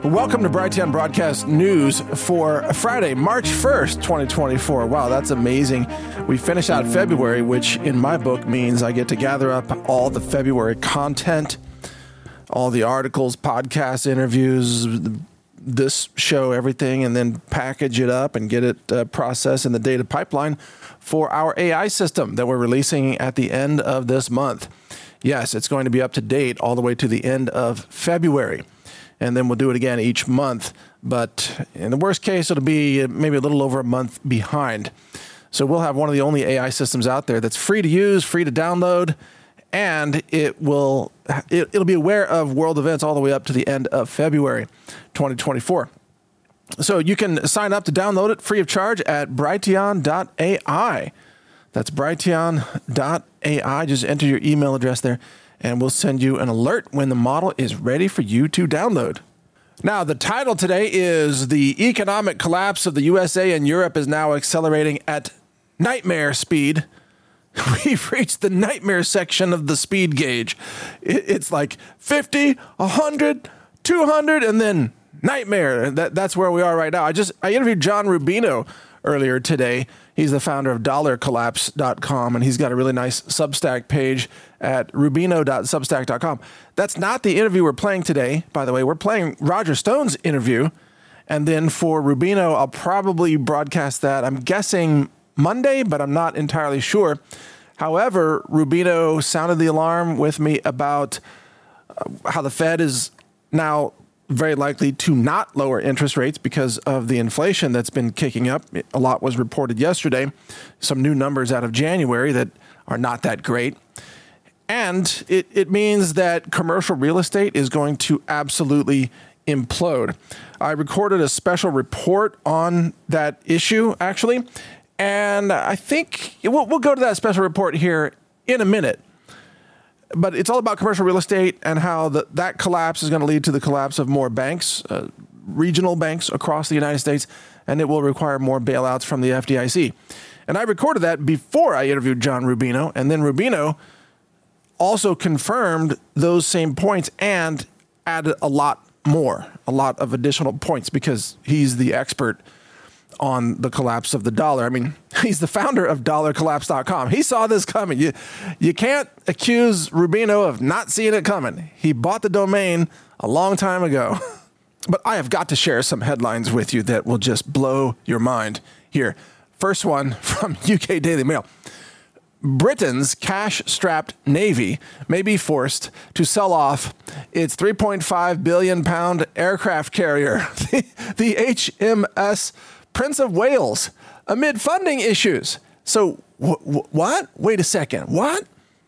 Welcome to Brighteon Broadcast News for Friday, March 1st, 2024. Wow, that's amazing. We finish out February, which in my book means I get to gather up all the February content, all the articles, podcasts, interviews, this show, everything, and then package it up and get it processed in the data pipeline for our AI system that we're releasing at the end of this month. Yes, it's going to be up to date all the way to the end of February. And then we'll do it again each month. But in the worst case, it'll be maybe a little over a month behind. So we'll have one of the only AI systems out there that's free to use, free to download, and it'll be aware of world events all the way up to the end of February 2024. So you can sign up to download it free of charge at brighteon.ai. That's brighteon.ai. Just enter your email address there, and we'll send you an alert when the model is ready for you to download. Now, the title today is "The Economic Collapse of the USA and Europe is Now Accelerating at Nightmare Speed." We've reached the nightmare section of the speed gauge. It's like 50, 100, 200, and then nightmare. That's where we are right now. I interviewed John Rubino earlier today. He's the founder of dollarcollapse.com, and he's got a really nice Substack page at rubino.substack.com. That's not the interview we're playing today, by the way. We're playing Roger Stone's interview, and then for Rubino, I'll probably broadcast that, I'm guessing Monday, but I'm not entirely sure. However, Rubino sounded the alarm with me about how the Fed is now very likely to not lower interest rates because of the inflation that's been kicking up. A lot was reported yesterday. Some new numbers out of January that are not that great. And it means that commercial real estate is going to absolutely implode. I recorded a special report on that issue, actually, and I think we'll go to that special report here in a minute. But it's all about commercial real estate and how that collapse is going to lead to the collapse of more banks, regional banks across the United States, and it will require more bailouts from the FDIC. And I recorded that before I interviewed John Rubino, and then Rubino also confirmed those same points and added a lot of additional points because he's the expert on the collapse of the dollar. I mean, he's the founder of dollarcollapse.com. He saw this coming. You can't accuse Rubino of not seeing it coming. He bought the domain a long time ago. But I have got to share some headlines with you that will just blow your mind here. First one from UK Daily Mail. Britain's cash-strapped navy may be forced to sell off its £3.5 billion aircraft carrier, the HMS Prince of Wales, amid funding issues. So what? Wait a second. What?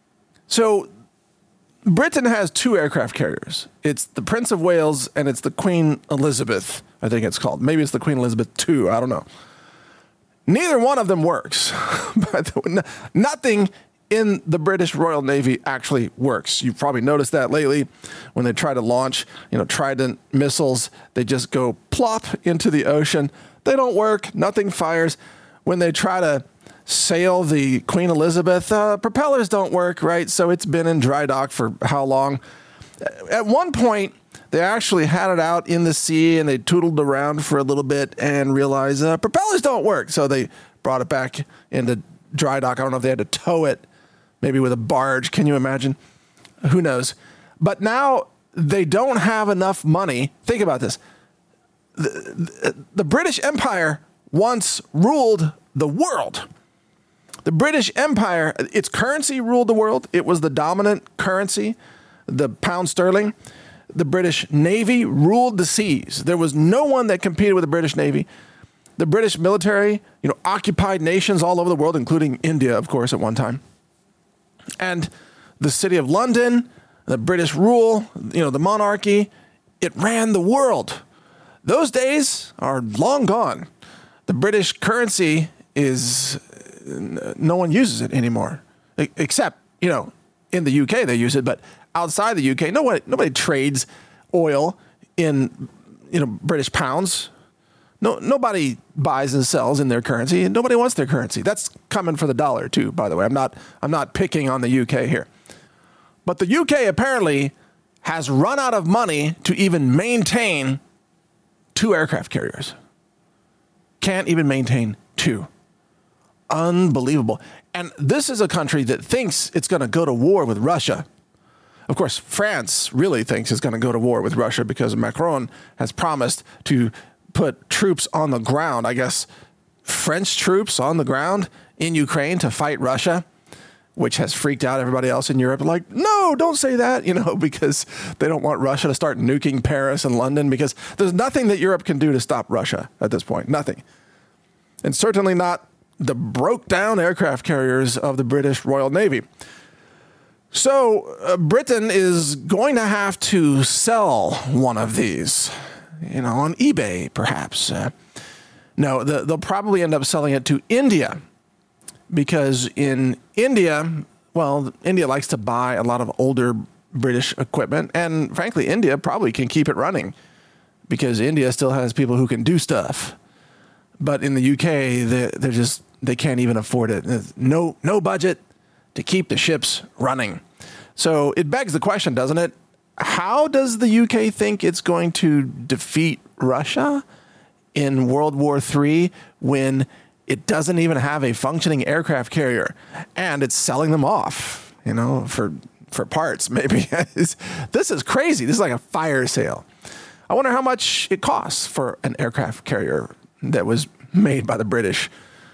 So Britain has two aircraft carriers. It's the Prince of Wales and it's the Queen Elizabeth, I think it's called. Maybe it's the Queen Elizabeth II. I don't know. Neither one of them works. Nothing in the British Royal Navy actually works. You've probably noticed that lately when they try to launch, Trident missiles, they just go plop into the ocean. They don't work. Nothing fires. When they try to sail the Queen Elizabeth, propellers don't work, right? So it's been in dry dock for how long? At one point, they actually had it out in the sea and they tootled around for a little bit and realized propellers don't work. So they brought it back into dry dock. I don't know if they had to tow it, maybe with a barge. Can you imagine? Who knows? But now they don't have enough money. Think about this. The British Empire once ruled the world. The British Empire, its currency ruled the world. It was the dominant currency, the pound sterling. The British Navy ruled the seas. There was no one that competed with the British Navy. The British military, occupied nations all over the world, including India, of course, at one time. And the city of London, the British rule, the monarchy, it ran the world. Those days are long gone. The British currency no one uses it anymore, except, in the UK they use it, but outside the UK, nobody trades oil in, British pounds. Nobody buys and sells in their currency, and nobody wants their currency. That's coming for the dollar too, by the way. I'm not picking on the UK here. But the UK apparently has run out of money to even maintain 2 aircraft carriers. Can't even maintain 2. Unbelievable. And this is a country that thinks it's going to go to war with Russia. Of course, France really thinks it's going to go to war with Russia because Macron has promised to put troops on the ground, I guess French troops on the ground in Ukraine to fight Russia, which has freaked out everybody else in Europe. Like, no, don't say that, because they don't want Russia to start nuking Paris and London, because there's nothing that Europe can do to stop Russia at this point. Nothing. And certainly not the broke down aircraft carriers of the British Royal Navy. So Britain is going to have to sell one of these, on eBay, perhaps. No, they'll probably end up selling it to India, because in India, India likes to buy a lot of older British equipment. And frankly, India probably can keep it running because India still has people who can do stuff. But in the UK, they can't even afford it. There's no budget to keep the ships running. So it begs the question, doesn't it? How does the UK think it's going to defeat Russia in World War III when it doesn't even have a functioning aircraft carrier and it's selling them off, for parts maybe? This is crazy. This is like a fire sale. I wonder how much it costs for an aircraft carrier that was made by the British.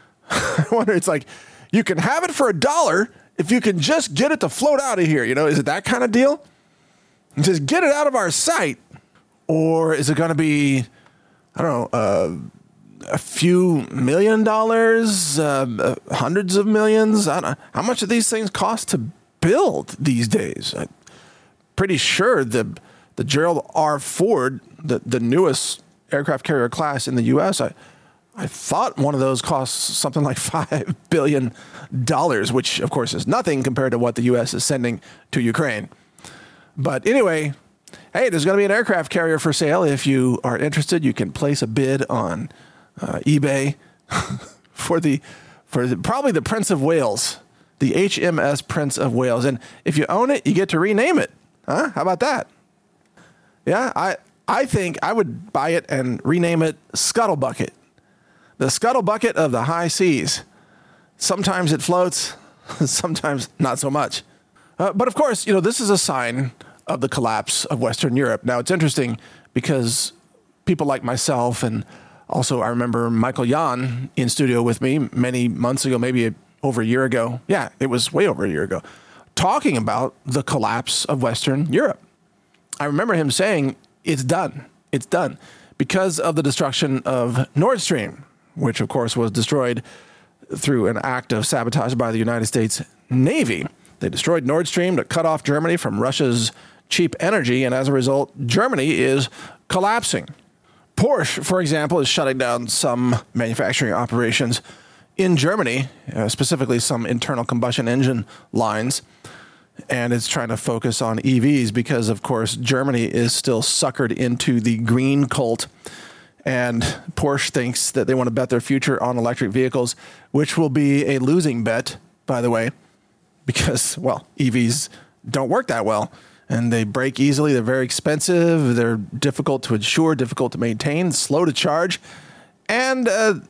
I wonder, it's like, you can have it for $1 if you can just get it to float out of here. Is it that kind of deal? Just get it out of our sight. Or is it going to be, I don't know, a few $1 million, hundreds of millions? I don't know. How much do these things cost to build these days? I'm pretty sure the Gerald R. Ford, the newest aircraft carrier class in the U.S., I thought one of those costs something like $5 billion, which, of course, is nothing compared to what the U.S. is sending to Ukraine. But anyway, hey, there's going to be an aircraft carrier for sale. If you are interested, you can place a bid on eBay for probably the Prince of Wales, the HMS Prince of Wales. And if you own it, you get to rename it. Huh? How about that? Yeah, I think I would buy it and rename it Scuttlebucket. The Scuttlebucket of the high seas. Sometimes it floats, sometimes not so much. But of course, this is a sign of the collapse of Western Europe. Now, it's interesting because people like myself, and also I remember Michael Jan in studio with me many months ago, maybe over a year ago. Yeah, it was way over a year ago, talking about the collapse of Western Europe. I remember him saying, it's done. It's done because of the destruction of Nord Stream, which of course was destroyed through an act of sabotage by the United States Navy. They destroyed Nord Stream to cut off Germany from Russia's cheap energy, and as a result, Germany is collapsing. Porsche, for example, is shutting down some manufacturing operations in Germany, specifically some internal combustion engine lines, and it's trying to focus on EVs because, of course, Germany is still suckered into the green cult. And Porsche thinks that they want to bet their future on electric vehicles, which will be a losing bet, by the way, because, EVs don't work that well and they break easily. They're very expensive. They're difficult to insure, difficult to maintain, slow to charge. And,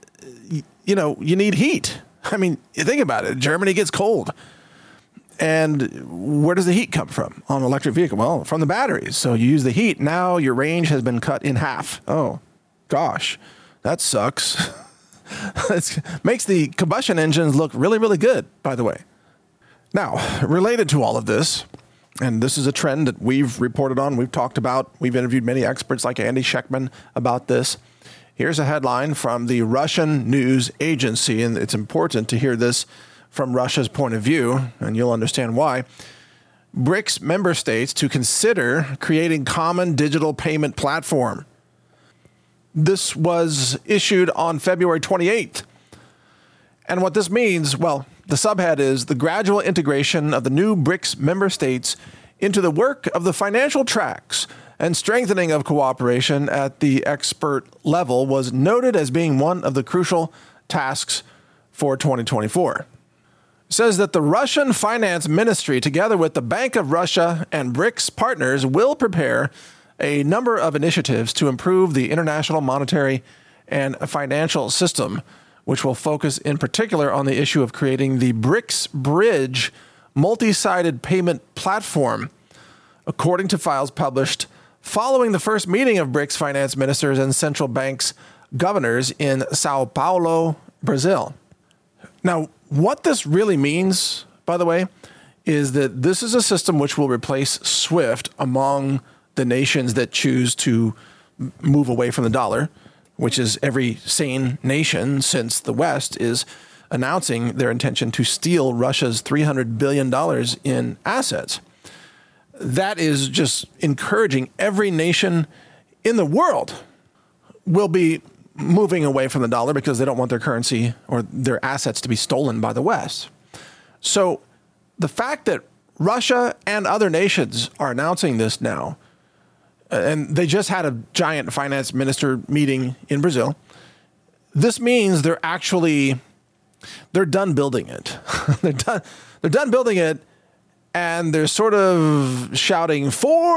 you need heat. I mean, think about it. Germany gets cold. And where does the heat come from on an electric vehicle? Well, from the batteries. So you use the heat. Now your range has been cut in half. Oh, gosh, that sucks. It makes the combustion engines look really, really good, by the way. Now, related to all of this, and this is a trend that we've reported on, we've talked about, we've interviewed many experts like Andy Schectman about this. Here's a headline from the Russian news agency, and it's important to hear this from Russia's point of view, and you'll understand why. BRICS member states to consider creating common digital payment platform. This was issued on February 28th. And what this means, the subhead is the gradual integration of the new BRICS member states into the work of the financial tracks and strengthening of cooperation at the expert level was noted as being one of the crucial tasks for 2024. It says that the Russian Finance Ministry, together with the Bank of Russia and BRICS partners, will prepare a number of initiatives to improve the international monetary and financial system, which will focus in particular on the issue of creating the BRICS Bridge multi-sided payment platform, according to files published following the first meeting of BRICS finance ministers and central banks governors in Sao Paulo, Brazil. Now, what this really means, by the way, is that this is a system which will replace SWIFT among the nations that choose to move away from the dollar, which is every sane nation since the West is announcing their intention to steal Russia's $300 billion in assets. That is just encouraging every nation in the world will be moving away from the dollar because they don't want their currency or their assets to be stolen by the West. So the fact that Russia and other nations are announcing this now, and they just had a giant finance minister meeting in Brazil, this means they're done building it. They're done building it, and they're sort of shouting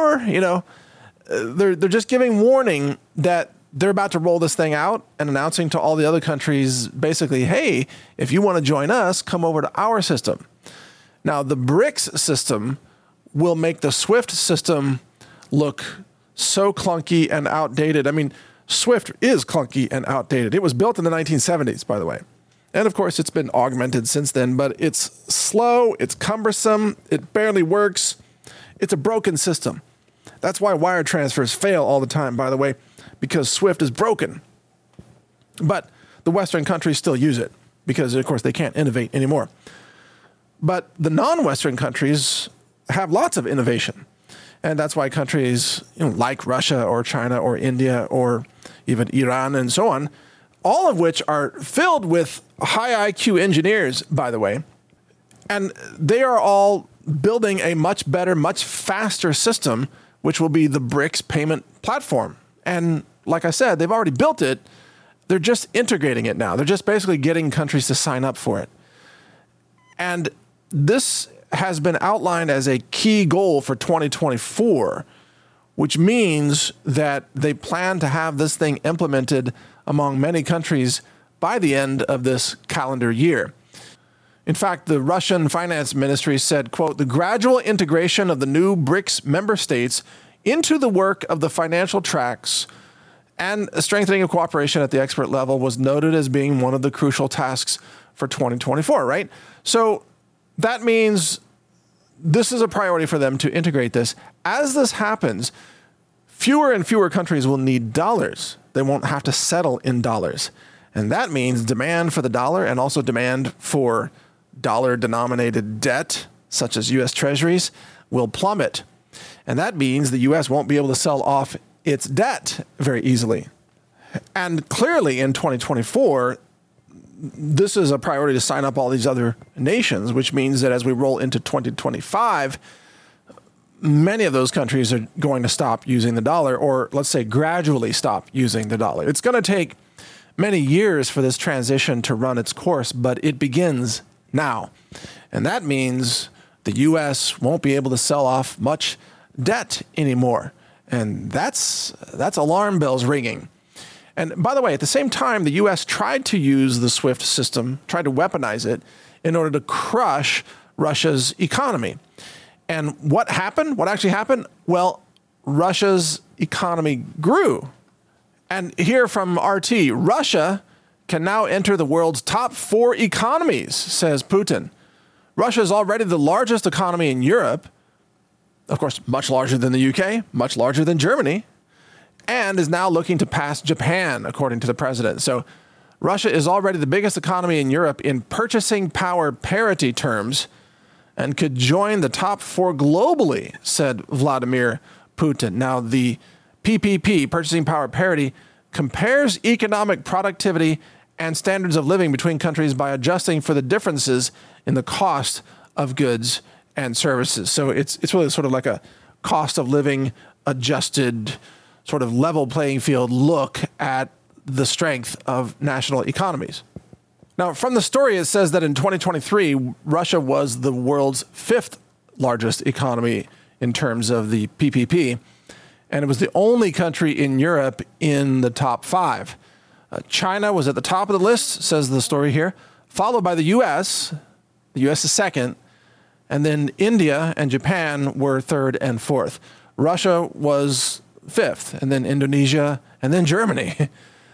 they're just giving warning that they're about to roll this thing out and announcing to all the other countries, basically, hey, if you want to join us, come over to our system. Now, the BRICS system will make the SWIFT system look so clunky and outdated. I mean, SWIFT is clunky and outdated. It was built in the 1970s, by the way. And of course, it's been augmented since then, but it's slow, it's cumbersome, it barely works. It's a broken system. That's why wire transfers fail all the time, by the way, because SWIFT is broken. But the Western countries still use it because, of course, they can't innovate anymore. But the non-Western countries have lots of innovation. And that's why countries like Russia or China or India or even Iran and so on, all of which are filled with high IQ engineers, by the way, and they are all building a much better, much faster system, which will be the BRICS payment platform. And like I said, they've already built it. They're just integrating it now. They're just basically getting countries to sign up for it. And this has been outlined as a key goal for 2024, which means that they plan to have this thing implemented among many countries by the end of this calendar year. In fact, the Russian finance ministry said, quote, the gradual integration of the new BRICS member states into the work of the financial tracks and strengthening of cooperation at the expert level was noted as being one of the crucial tasks for 2024, right? So that means this is a priority for them to integrate this. As this happens, fewer and fewer countries will need dollars. They won't have to settle in dollars. And that means demand for the dollar and also demand for dollar-denominated debt, such as U.S. Treasuries, will plummet. And that means the U.S. won't be able to sell off its debt very easily. And clearly in 2024, this is a priority to sign up all these other nations, which means that as we roll into 2025, many of those countries are going to stop using the dollar, or let's say gradually stop using the dollar. It's going to take many years for this transition to run its course, but it begins now. And that means the U.S. won't be able to sell off much debt anymore. And that's alarm bells ringing. And by the way, at the same time, the U.S. tried to use the SWIFT system, tried to weaponize it in order to crush Russia's economy. And what happened? What actually happened? Well, Russia's economy grew. And here from RT, Russia can now enter the world's top 4 economies, says Putin. Russia is already the largest economy in Europe, of course, much larger than the UK, much larger than Germany, and is now looking to pass Japan, according to the president. So Russia is already the biggest economy in Europe in purchasing power parity terms and could join the top 4 globally, said Vladimir Putin. Now, the PPP, purchasing power parity, compares economic productivity and standards of living between countries by adjusting for the differences in the cost of goods and services. So it's really sort of like a cost of living adjusted sort of level playing field look at the strength of national economies. Now, from the story, it says that in 2023, Russia was the world's 5th largest economy in terms of the PPP. and it was the only country in Europe in the top 5. China was at the top of the list, says the story here, followed by the U.S. The U.S. is second, and then India and Japan were third and fourth. Russia was fifth, and then Indonesia, and then Germany.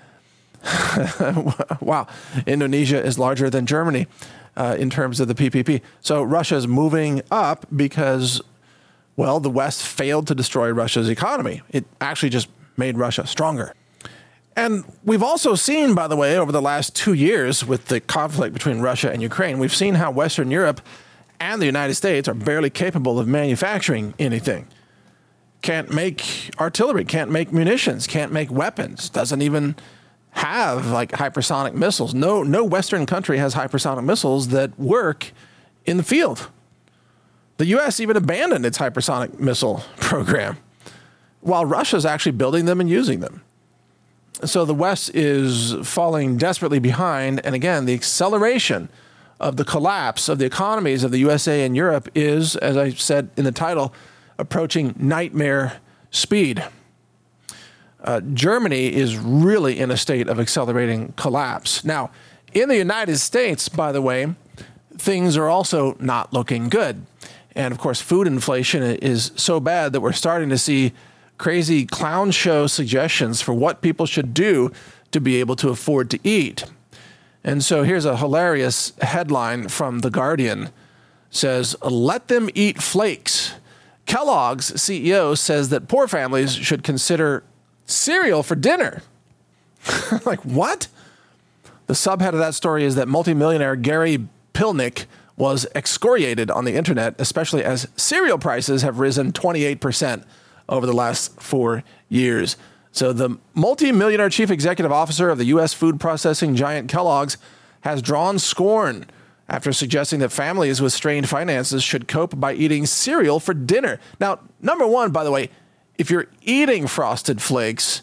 Wow, Indonesia is larger than Germany in terms of the PPP. So Russia is moving up because, well, the West failed to destroy Russia's economy. It actually just made Russia stronger. And we've also seen, by the way, over the last 2 years with the conflict between Russia and Ukraine, we've seen how Western Europe and the United States are barely capable of manufacturing anything. Can't make artillery, can't make munitions, can't make weapons, doesn't even have like hypersonic missiles. No Western country has hypersonic missiles that work in the field. The U.S. even abandoned its hypersonic missile program, while Russia's actually building them and using them. So the West is falling desperately behind. And again, the acceleration of the collapse of the economies of the USA and Europe is, as I said in the title, approaching nightmare speed. Germany is really in a state of accelerating collapse. Now, in the United States, by the way, things are also not looking good. And of course, food inflation is so bad that we're starting to see crazy clown show suggestions for what people should do to be able to afford to eat. And so here's a hilarious headline from The Guardian. It says, "Let them eat flakes. Kellogg's CEO says that poor families should consider cereal for dinner." Like, what? The subhead of that story is that multimillionaire Gary Pilnick was excoriated on the internet, especially as cereal prices have risen 28% over the last 4 years. So the multi-millionaire chief executive officer of the U.S. food processing giant Kellogg's has drawn scorn after suggesting that families with strained finances should cope by eating cereal for dinner. Now, number one, by the way, if you're eating Frosted Flakes,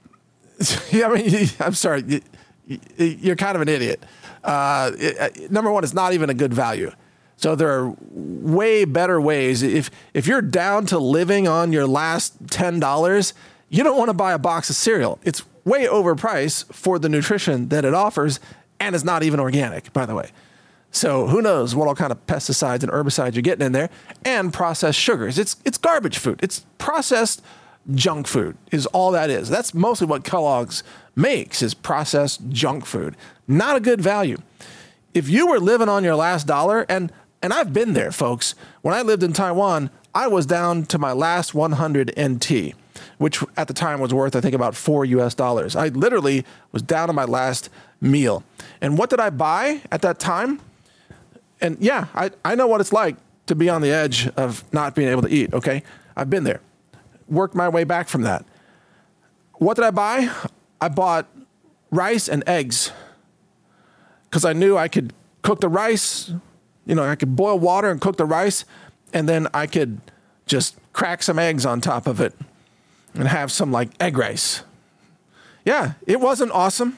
I'm sorry, you're kind of an idiot. Number one, it's not even a good value. So there are way better ways. If you're down to living on your last $10, you don't want to buy a box of cereal. It's way overpriced for the nutrition that it offers, and it's not even organic, by the way. So who knows what all kind of pesticides and herbicides you're getting in there, and processed sugars. It's garbage food. It's processed junk food is all that is. That's mostly what Kellogg's makes, is processed junk food. Not a good value. If you were living on your last dollar, and I've been there, folks. When I lived in Taiwan, I was down to my last 100 NT, which at the time was worth, I think, about $4 US. I literally was down to my last meal. And what did I buy at that time? And yeah, I know what it's like to be on the edge of not being able to eat, okay? I've been there. Worked my way back from that. What did I buy? I bought rice and eggs because I knew I could cook the rice. You know, I could boil water and cook the rice, and then I could just crack some eggs on top of it and have some like egg rice. Yeah, it wasn't awesome.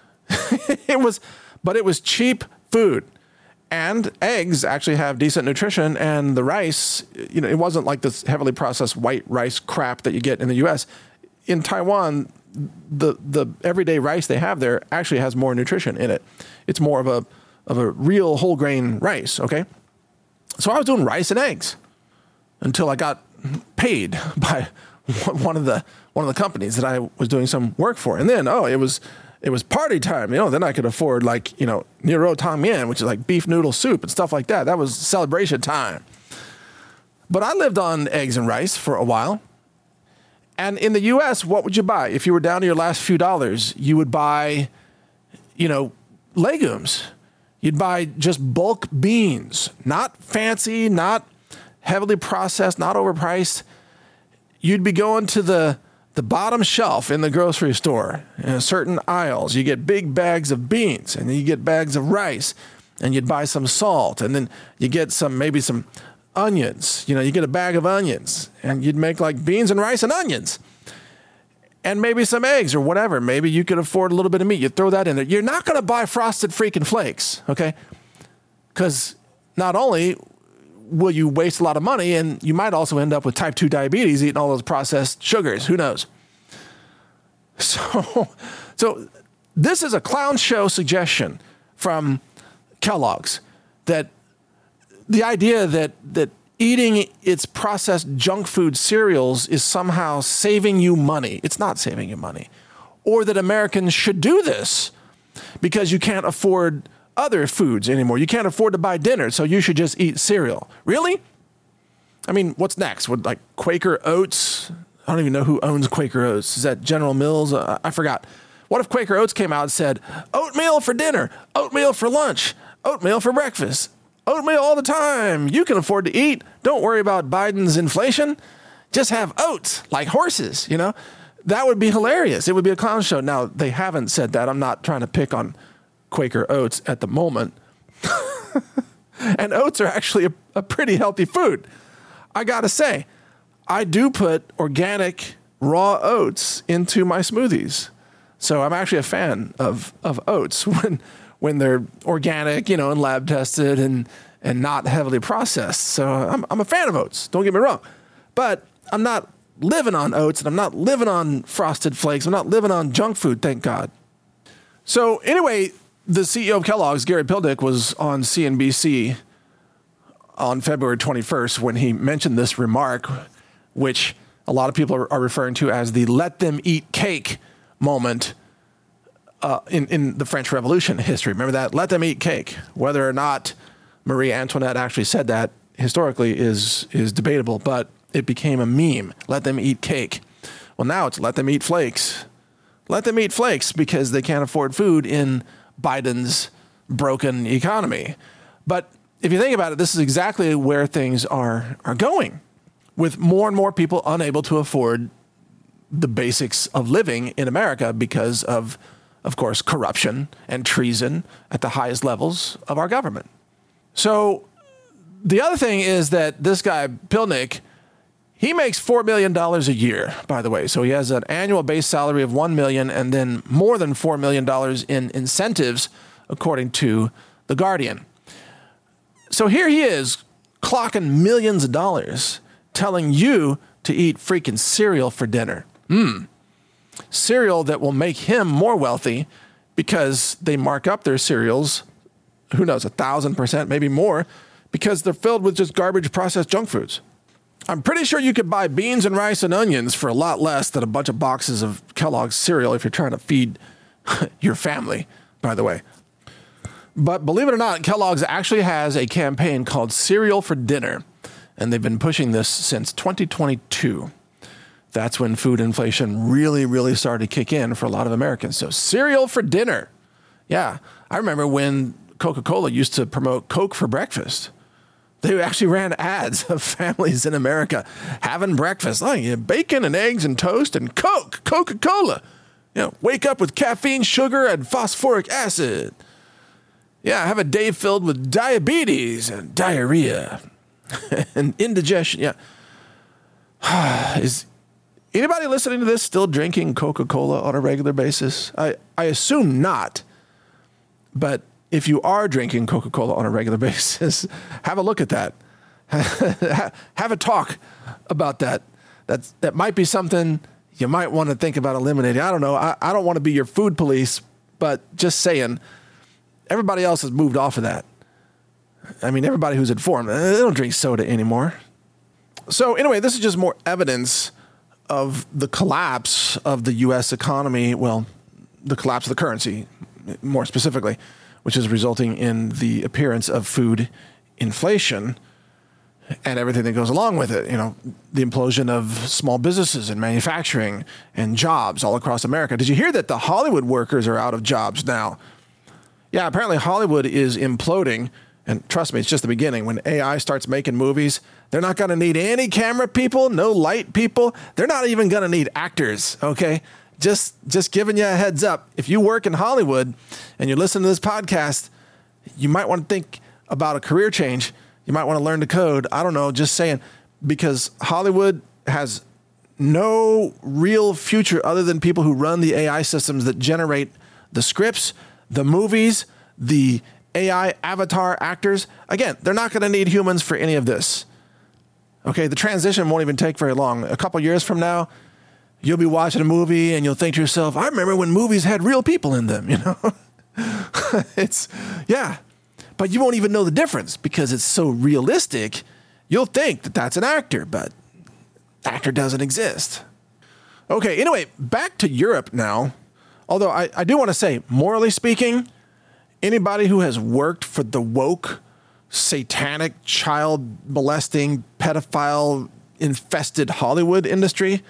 But it was cheap food. And eggs actually have decent nutrition, and the rice, you know, it wasn't like this heavily processed white rice crap that you get in the U.S. In Taiwan, the everyday rice they have there actually has more nutrition in it. It's more of a real whole grain rice, okay? So I was doing rice and eggs until I got paid by one of the companies that I was doing some work for. And then, it was party time, you know, then I could afford like, you know, Nero Tang Mian, which is like beef noodle soup and stuff like that. That was celebration time. But I lived on eggs and rice for a while. And in the U.S., what would you buy? If you were down to your last few dollars, you would buy, you know, legumes. You'd buy just bulk beans, not fancy, not heavily processed, not overpriced. You'd be going to the bottom shelf in the grocery store, in certain aisles. You get big bags of beans, and then you get bags of rice, and you'd buy some salt, and then you get maybe some onions. You know, you get a bag of onions, and you'd make like beans and rice and onions, and maybe some eggs or whatever. Maybe you could afford a little bit of meat. You throw that in there. You're not going to buy Frosted freaking Flakes, okay? Because not only will you waste a lot of money, and you might also end up with type 2 diabetes eating all those processed sugars. Who knows? So this is a clown show suggestion from Kellogg's, that the idea that eating its processed junk food cereals is somehow saving you money. It's not saving you money. Or that Americans should do this because you can't afford other foods anymore. You can't afford to buy dinner, so you should just eat cereal. Really? I mean, what's next? Would like Quaker Oats? I don't even know who owns Quaker Oats. Is that General Mills? I forgot. What if Quaker Oats came out and said, oatmeal for dinner, oatmeal for lunch, oatmeal for breakfast, oatmeal all the time. You can afford to eat. Don't worry about Biden's inflation. Just have oats like horses, That would be hilarious. It would be a clown show. Now, they haven't said that. I'm not trying to pick on Quaker Oats at the moment. And oats are actually a pretty healthy food. I got to say, I do put organic raw oats into my smoothies. So I'm actually a fan of oats when they're organic, and lab tested and not heavily processed. So I'm a fan of oats. Don't get me wrong. But I'm not living on oats, and I'm not living on Frosted Flakes. I'm not living on junk food, thank God. So anyway, the CEO of Kellogg's, Gary Pilnick, was on CNBC on February 21st when he mentioned this remark, which a lot of people are referring to as the let them eat cake moment in the French Revolution history. Remember that? Let them eat cake. Whether or not Marie Antoinette actually said that historically is debatable, but it became a meme. Let them eat cake. Well, now it's let them eat flakes. Let them eat flakes because they can't afford food in Biden's broken economy. But if you think about it, this is exactly where things are going, with more and more people unable to afford the basics of living in America because of course, corruption and treason at the highest levels of our government. So the other thing is that this guy, Pilnick, he makes $4 million a year, by the way. So he has an annual base salary of $1 million and then more than $4 million in incentives, according to The Guardian. So here he is clocking millions of dollars, telling you to eat freaking cereal for dinner. Cereal that will make him more wealthy because they mark up their cereals, who knows, 1,000%, maybe more, because they're filled with just garbage processed junk foods. I'm pretty sure you could buy beans and rice and onions for a lot less than a bunch of boxes of Kellogg's cereal if you're trying to feed your family, by the way. But believe it or not, Kellogg's actually has a campaign called Cereal for Dinner, and they've been pushing this since 2022. That's when food inflation really, really started to kick in for a lot of Americans. So cereal for dinner. Yeah, I remember when Coca-Cola used to promote Coke for breakfast. They actually ran ads of families in America having breakfast. Bacon and eggs and toast and Coke, Coca-Cola. Wake up with caffeine, sugar, and phosphoric acid. Yeah, have a day filled with diabetes and diarrhea and indigestion. Yeah. Is anybody listening to this still drinking Coca-Cola on a regular basis? I assume not. But if you are drinking Coca-Cola on a regular basis, have a look at that. Have a talk about that. That might be something you might want to think about eliminating. I don't know. I don't want to be your food police, but just saying, everybody else has moved off of that. I mean, everybody who's informed, they don't drink soda anymore. So anyway, this is just more evidence of the collapse of the U.S. economy. Well, the collapse of the currency, more specifically, which is resulting in the appearance of food inflation and everything that goes along with it. The implosion of small businesses and manufacturing and jobs all across America. Did you hear that the Hollywood workers are out of jobs now? Yeah, apparently Hollywood is imploding. And trust me, it's just the beginning. When AI starts making movies, they're not going to need any camera people, no light people. They're not even going to need actors, okay? Just giving you a heads up. If you work in Hollywood and you're listening to this podcast, you might want to think about a career change. You might want to learn to code. I don't know, just saying. Because Hollywood has no real future other than people who run the AI systems that generate the scripts, the movies, the AI avatar actors, again, they're not going to need humans for any of this. Okay, the transition won't even take very long. A couple years from now, you'll be watching a movie and you'll think to yourself, I remember when movies had real people in them, you know? But you won't even know the difference because it's so realistic. You'll think that that's an actor, but actor doesn't exist. Okay, anyway, back to Europe now. Although I do want to say, morally speaking, anybody who has worked for the woke, satanic, child molesting, pedophile infested Hollywood industry,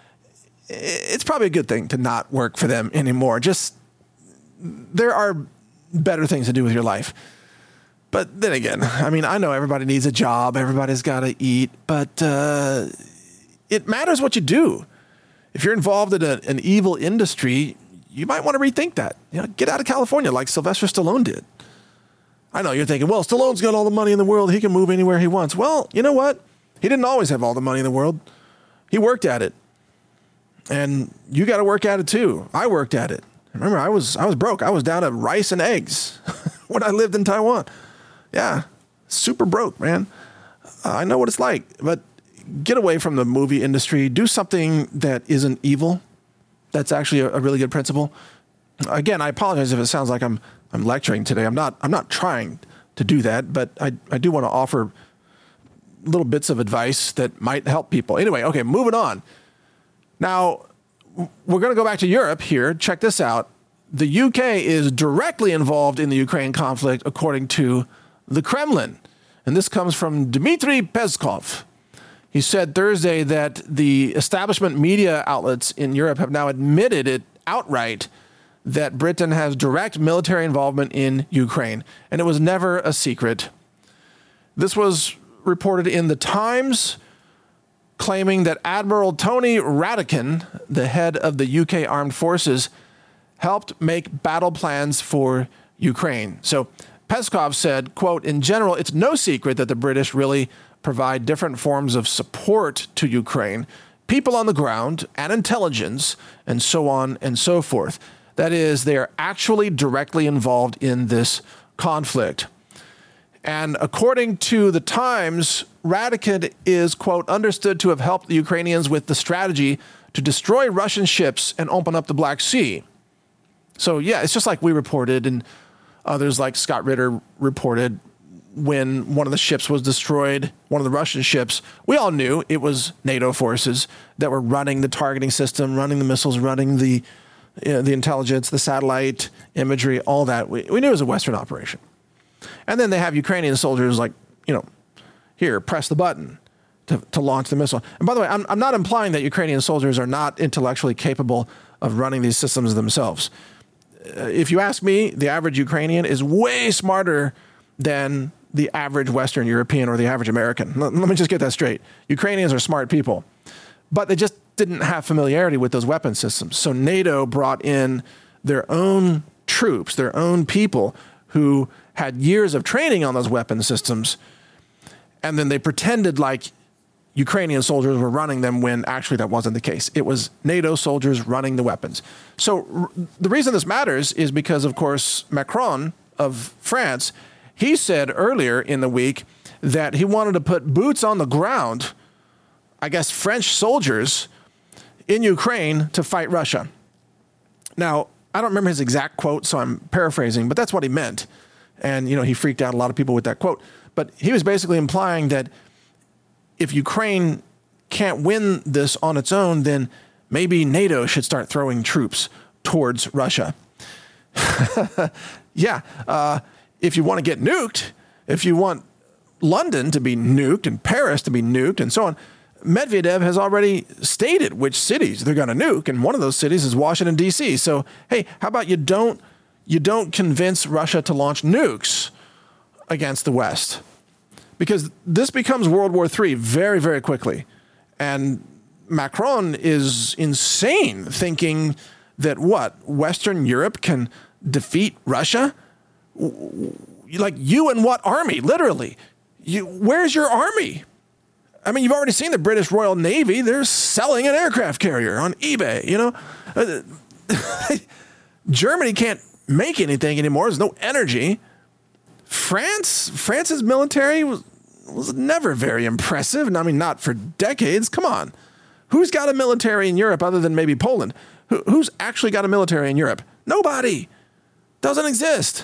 it's probably a good thing to not work for them anymore. Just, there are better things to do with your life. But then again, I mean, I know everybody needs a job, everybody's got to eat, but it matters what you do. If you're involved in an evil industry, you might want to rethink that. You know, get out of California like Sylvester Stallone did. I know you're thinking, well, Stallone's got all the money in the world. He can move anywhere he wants. Well, you know what? He didn't always have all the money in the world. He worked at it. And you got to work at it too. I worked at it. Remember, I was broke. I was down to rice and eggs when I lived in Taiwan. Yeah, super broke, man. I know what it's like. But get away from the movie industry. Do something that isn't evil. That's actually a really good principle. Again, I apologize if it sounds like I'm lecturing today. I'm not trying to do that, but I do want to offer little bits of advice that might help people. Anyway, okay, moving on. Now, we're going to go back to Europe here. Check this out. The UK is directly involved in the Ukraine conflict, according to the Kremlin. And this comes from Dmitry Peskov. He said Thursday that the establishment media outlets in Europe have now admitted it outright that Britain has direct military involvement in Ukraine. And it was never a secret. This was reported in the Times, claiming that Admiral Tony Radakin, the head of the UK Armed Forces, helped make battle plans for Ukraine. So Peskov said, quote, in general, it's no secret that the British really provide different forms of support to Ukraine, people on the ground and intelligence, and so on and so forth. That is, they are actually directly involved in this conflict. And according to the Times, Radakin is, quote, understood to have helped the Ukrainians with the strategy to destroy Russian ships and open up the Black Sea. So, yeah, it's just like we reported, and others like Scott Ritter reported when one of the ships was destroyed, one of the Russian ships. We all knew it was NATO forces that were running the targeting system, running the missiles, running the intelligence, the satellite imagery, all that. We knew it was a Western operation. And then they have Ukrainian soldiers like, here, press the button to launch the missile. And by the way, I'm not implying that Ukrainian soldiers are not intellectually capable of running these systems themselves. If you ask me, the average Ukrainian is way smarter than the average Western European or the average American. Let me just get that straight. Ukrainians are smart people, but they just didn't have familiarity with those weapon systems. So NATO brought in their own troops, their own people who had years of training on those weapon systems, and then they pretended like Ukrainian soldiers were running them when actually that wasn't the case. It was NATO soldiers running the weapons. So the reason this matters is because, of course, Macron of France, he said earlier in the week that he wanted to put boots on the ground, I guess French soldiers, in Ukraine to fight Russia. Now, I don't remember his exact quote, so I'm paraphrasing, but that's what he meant. And, he freaked out a lot of people with that quote. But he was basically implying that if Ukraine can't win this on its own, then maybe NATO should start throwing troops towards Russia. If you want to get nuked, if you want London to be nuked and Paris to be nuked and so on, Medvedev has already stated which cities they're going to nuke, and one of those cities is Washington, D.C. So, hey, how about you don't convince Russia to launch nukes against the West? Because this becomes World War III very, very quickly. And Macron is insane thinking that Western Europe can defeat Russia? Like, you and what army? Literally. Where's your army? I mean, you've already seen the British Royal Navy. They're selling an aircraft carrier on eBay, Germany can't make anything anymore. There's no energy. France's military was never very impressive. And I mean, not for decades. Come on. Who's got a military in Europe other than maybe Poland? Who's actually got a military in Europe? Nobody. Doesn't exist.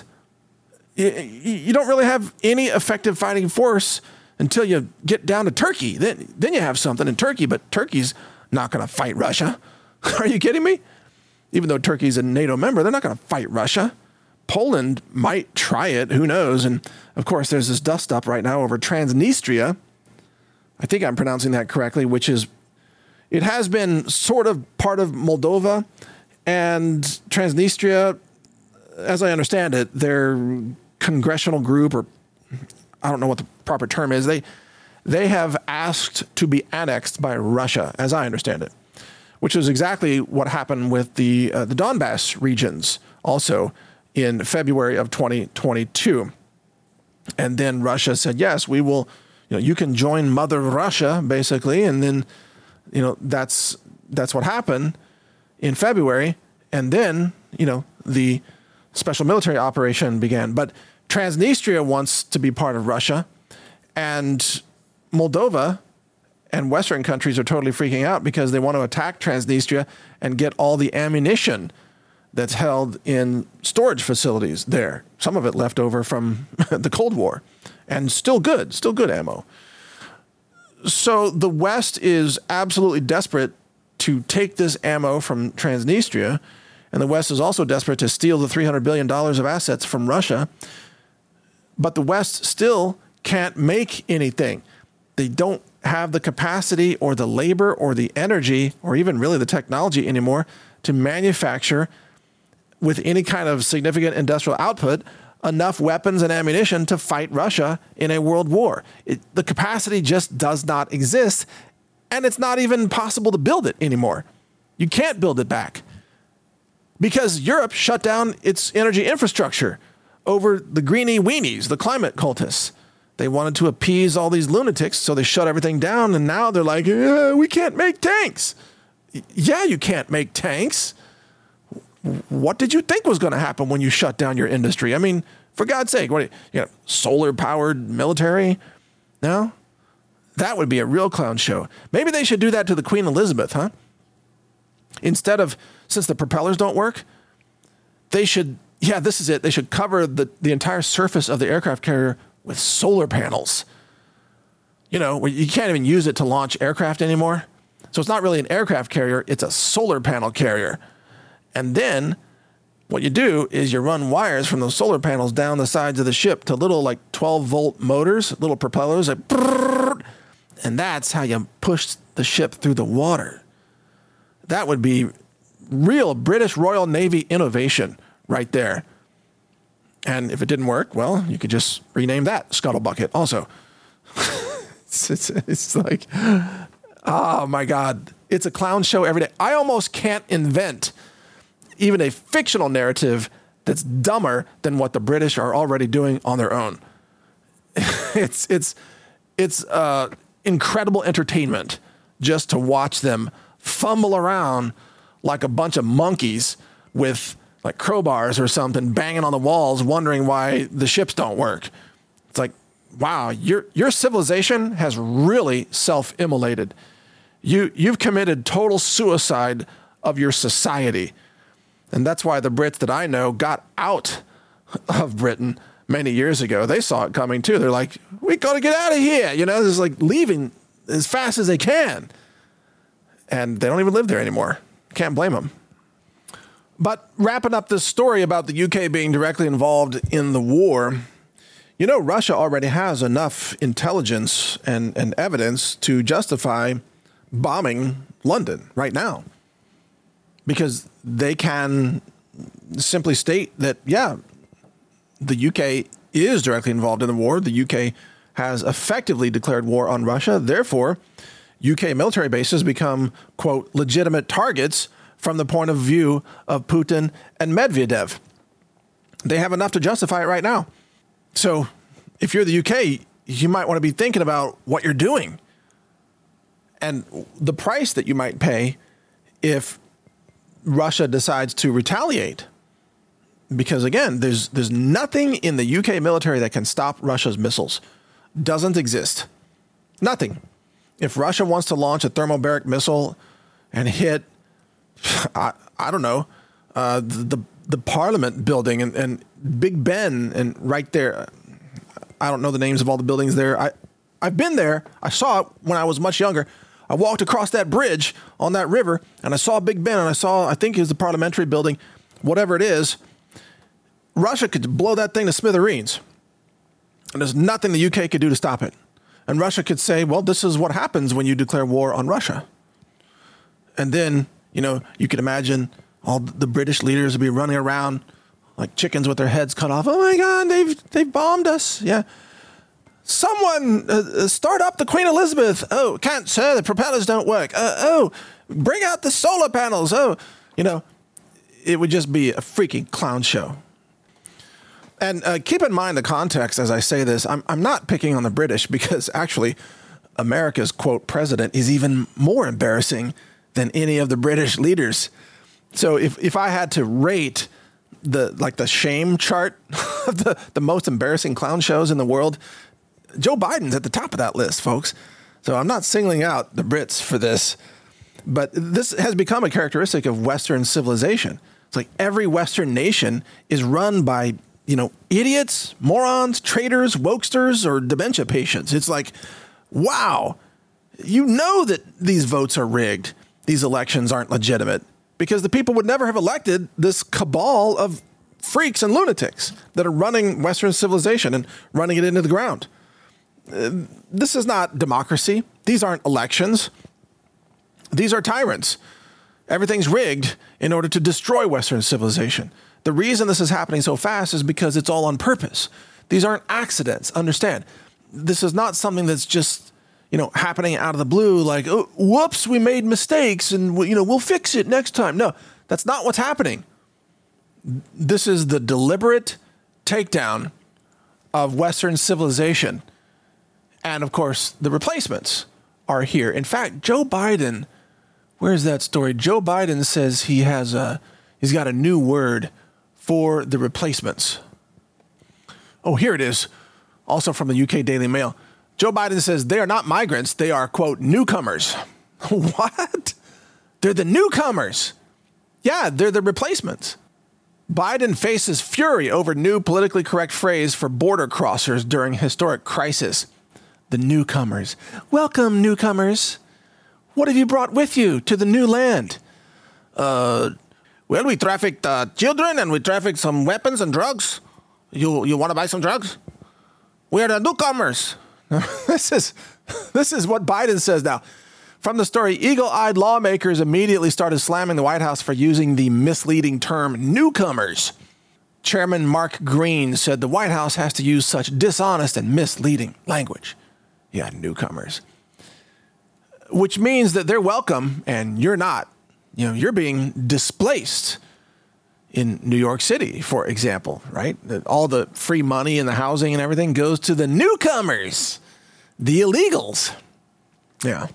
You don't really have any effective fighting force until you get down to Turkey. Then you have something in Turkey, but Turkey's not going to fight Russia. Are you kidding me? Even though Turkey's a NATO member, they're not going to fight Russia. Poland might try it. Who knows? And of course, there's this dust up right now over Transnistria. I think I'm pronouncing that correctly, which is, it has been sort of part of Moldova, and Transnistria, as I understand it, their congressional group, or I don't know what the proper term is, they have asked to be annexed by Russia, as I understand it, which is exactly what happened with the Donbass regions also in February of 2022. And then Russia said, yes, we will, you can join Mother Russia, basically. And then, that's what happened in February. And then, the special military operation began. But Transnistria wants to be part of Russia, and Moldova and Western countries are totally freaking out because they want to attack Transnistria and get all the ammunition that's held in storage facilities there. Some of it left over from the Cold War, and still good ammo. So the West is absolutely desperate to take this ammo from Transnistria, and the West is also desperate to steal the $300 billion of assets from Russia. But the West still can't make anything. They don't have the capacity or the labor or the energy or even really the technology anymore to manufacture with any kind of significant industrial output enough weapons and ammunition to fight Russia in a world war. The capacity just does not exist, and it's not even possible to build it anymore. You can't build it back because Europe shut down its energy infrastructure over the greenie weenies, the climate cultists. They wanted to appease all these lunatics, so they shut everything down, and now they're like, we can't make tanks. Yeah, you can't make tanks. What did you think was going to happen when you shut down your industry? I mean, for God's sake, solar-powered military? No? That would be a real clown show. Maybe they should do that to the Queen Elizabeth, huh? Instead of, since the propellers don't work, they should, this is it. They should cover the entire surface of the aircraft carrier with solar panels. You can't even use it to launch aircraft anymore. So it's not really an aircraft carrier. It's a solar panel carrier. And then what you do is you run wires from those solar panels down the sides of the ship to little 12-volt motors, little propellers, and that's how you push the ship through the water. That would be real British Royal Navy innovation right there. And if it didn't work, well, you could just rename that Scuttlebucket also. It's like, oh my God, it's a clown show every day. I almost can't invent even a fictional narrative that's dumber than what the British are already doing on their own. It's incredible entertainment just to watch them fumble around like a bunch of monkeys with crowbars or something banging on the walls, wondering why the ships don't work. It's like, wow, your civilization has really self-immolated. You've committed total suicide of your society. And that's why the Brits that I know got out of Britain many years ago. They saw it coming too. They're like, we got to get out of here. It's like leaving as fast as they can. And they don't even live there anymore. Can't blame them. But wrapping up this story about the UK being directly involved in the war, Russia already has enough intelligence and evidence to justify bombing London right now. Because they can simply state that, the UK is directly involved in the war. The UK has effectively declared war on Russia. Therefore, UK military bases become, quote, legitimate targets from the point of view of Putin and Medvedev. They have enough to justify it right now. So if you're the UK, you might want to be thinking about what you're doing and the price that you might pay if Russia decides to retaliate. Because again, there's nothing in the UK military that can stop Russia's missiles. Doesn't exist. Nothing. If Russia wants to launch a thermobaric missile and hit, I don't know, the Parliament building and Big Ben and right there, I don't know the names of all the buildings there. I've been there. I saw it when I was much younger. I walked across that bridge on that river and I saw Big Ben and I think it was the parliamentary building, whatever it is. Russia could blow that thing to smithereens. And there's nothing the UK could do to stop it. And Russia could say, well, this is what happens when you declare war on Russia. And then, you could imagine all the British leaders would be running around like chickens with their heads cut off. Oh my God, they've bombed us. Yeah. Someone start up the Queen Elizabeth. Oh, can't, sir, the propellers don't work. Bring out the solar panels. It would just be a freaking clown show. And keep in mind the context as I say this. I'm not picking on the British because actually America's, quote, president is even more embarrassing than any of the British leaders. So if I had to rate the shame chart of the most embarrassing clown shows in the world, Joe Biden's at the top of that list, folks. So I'm not singling out the Brits for this, but this has become a characteristic of Western civilization. It's like every Western nation is run by idiots, morons, traitors, wokesters, or dementia patients. It's like, wow, that these votes are rigged. These elections aren't legitimate because the people would never have elected this cabal of freaks and lunatics that are running Western civilization and running it into the ground. This is not democracy. These aren't elections. These are tyrants. Everything's rigged in order to destroy Western civilization. The reason this is happening so fast is because it's all on purpose. These aren't accidents. Understand, this is not something that's just, happening out of the blue like, oh, whoops, we made mistakes and, we'll fix it next time. No, that's not what's happening. This is the deliberate takedown of Western civilization. And of course, the replacements are here. In fact, Joe Biden, where's that story? Joe Biden says he's got a new word for the replacements. Oh, here it is. Also from the UK Daily Mail. Joe Biden says they are not migrants. They are, quote, newcomers. What? They're the newcomers. Yeah, they're the replacements. Biden faces fury over new politically correct phrase for border crossers during historic crisis. The newcomers. Welcome, newcomers. What have you brought with you to the new land? Well, we trafficked children and we trafficked some weapons and drugs. You want to buy some drugs? We are the newcomers. This is what Biden says now. From the story, eagle-eyed lawmakers immediately started slamming the White House for using the misleading term newcomers. Chairman Mark Green said the White House has to use such dishonest and misleading language. Yeah, newcomers. Which means that they're welcome and you're not. You're being displaced in New York City, for example, right? All the free money and the housing and everything goes to the newcomers, the illegals. Yeah.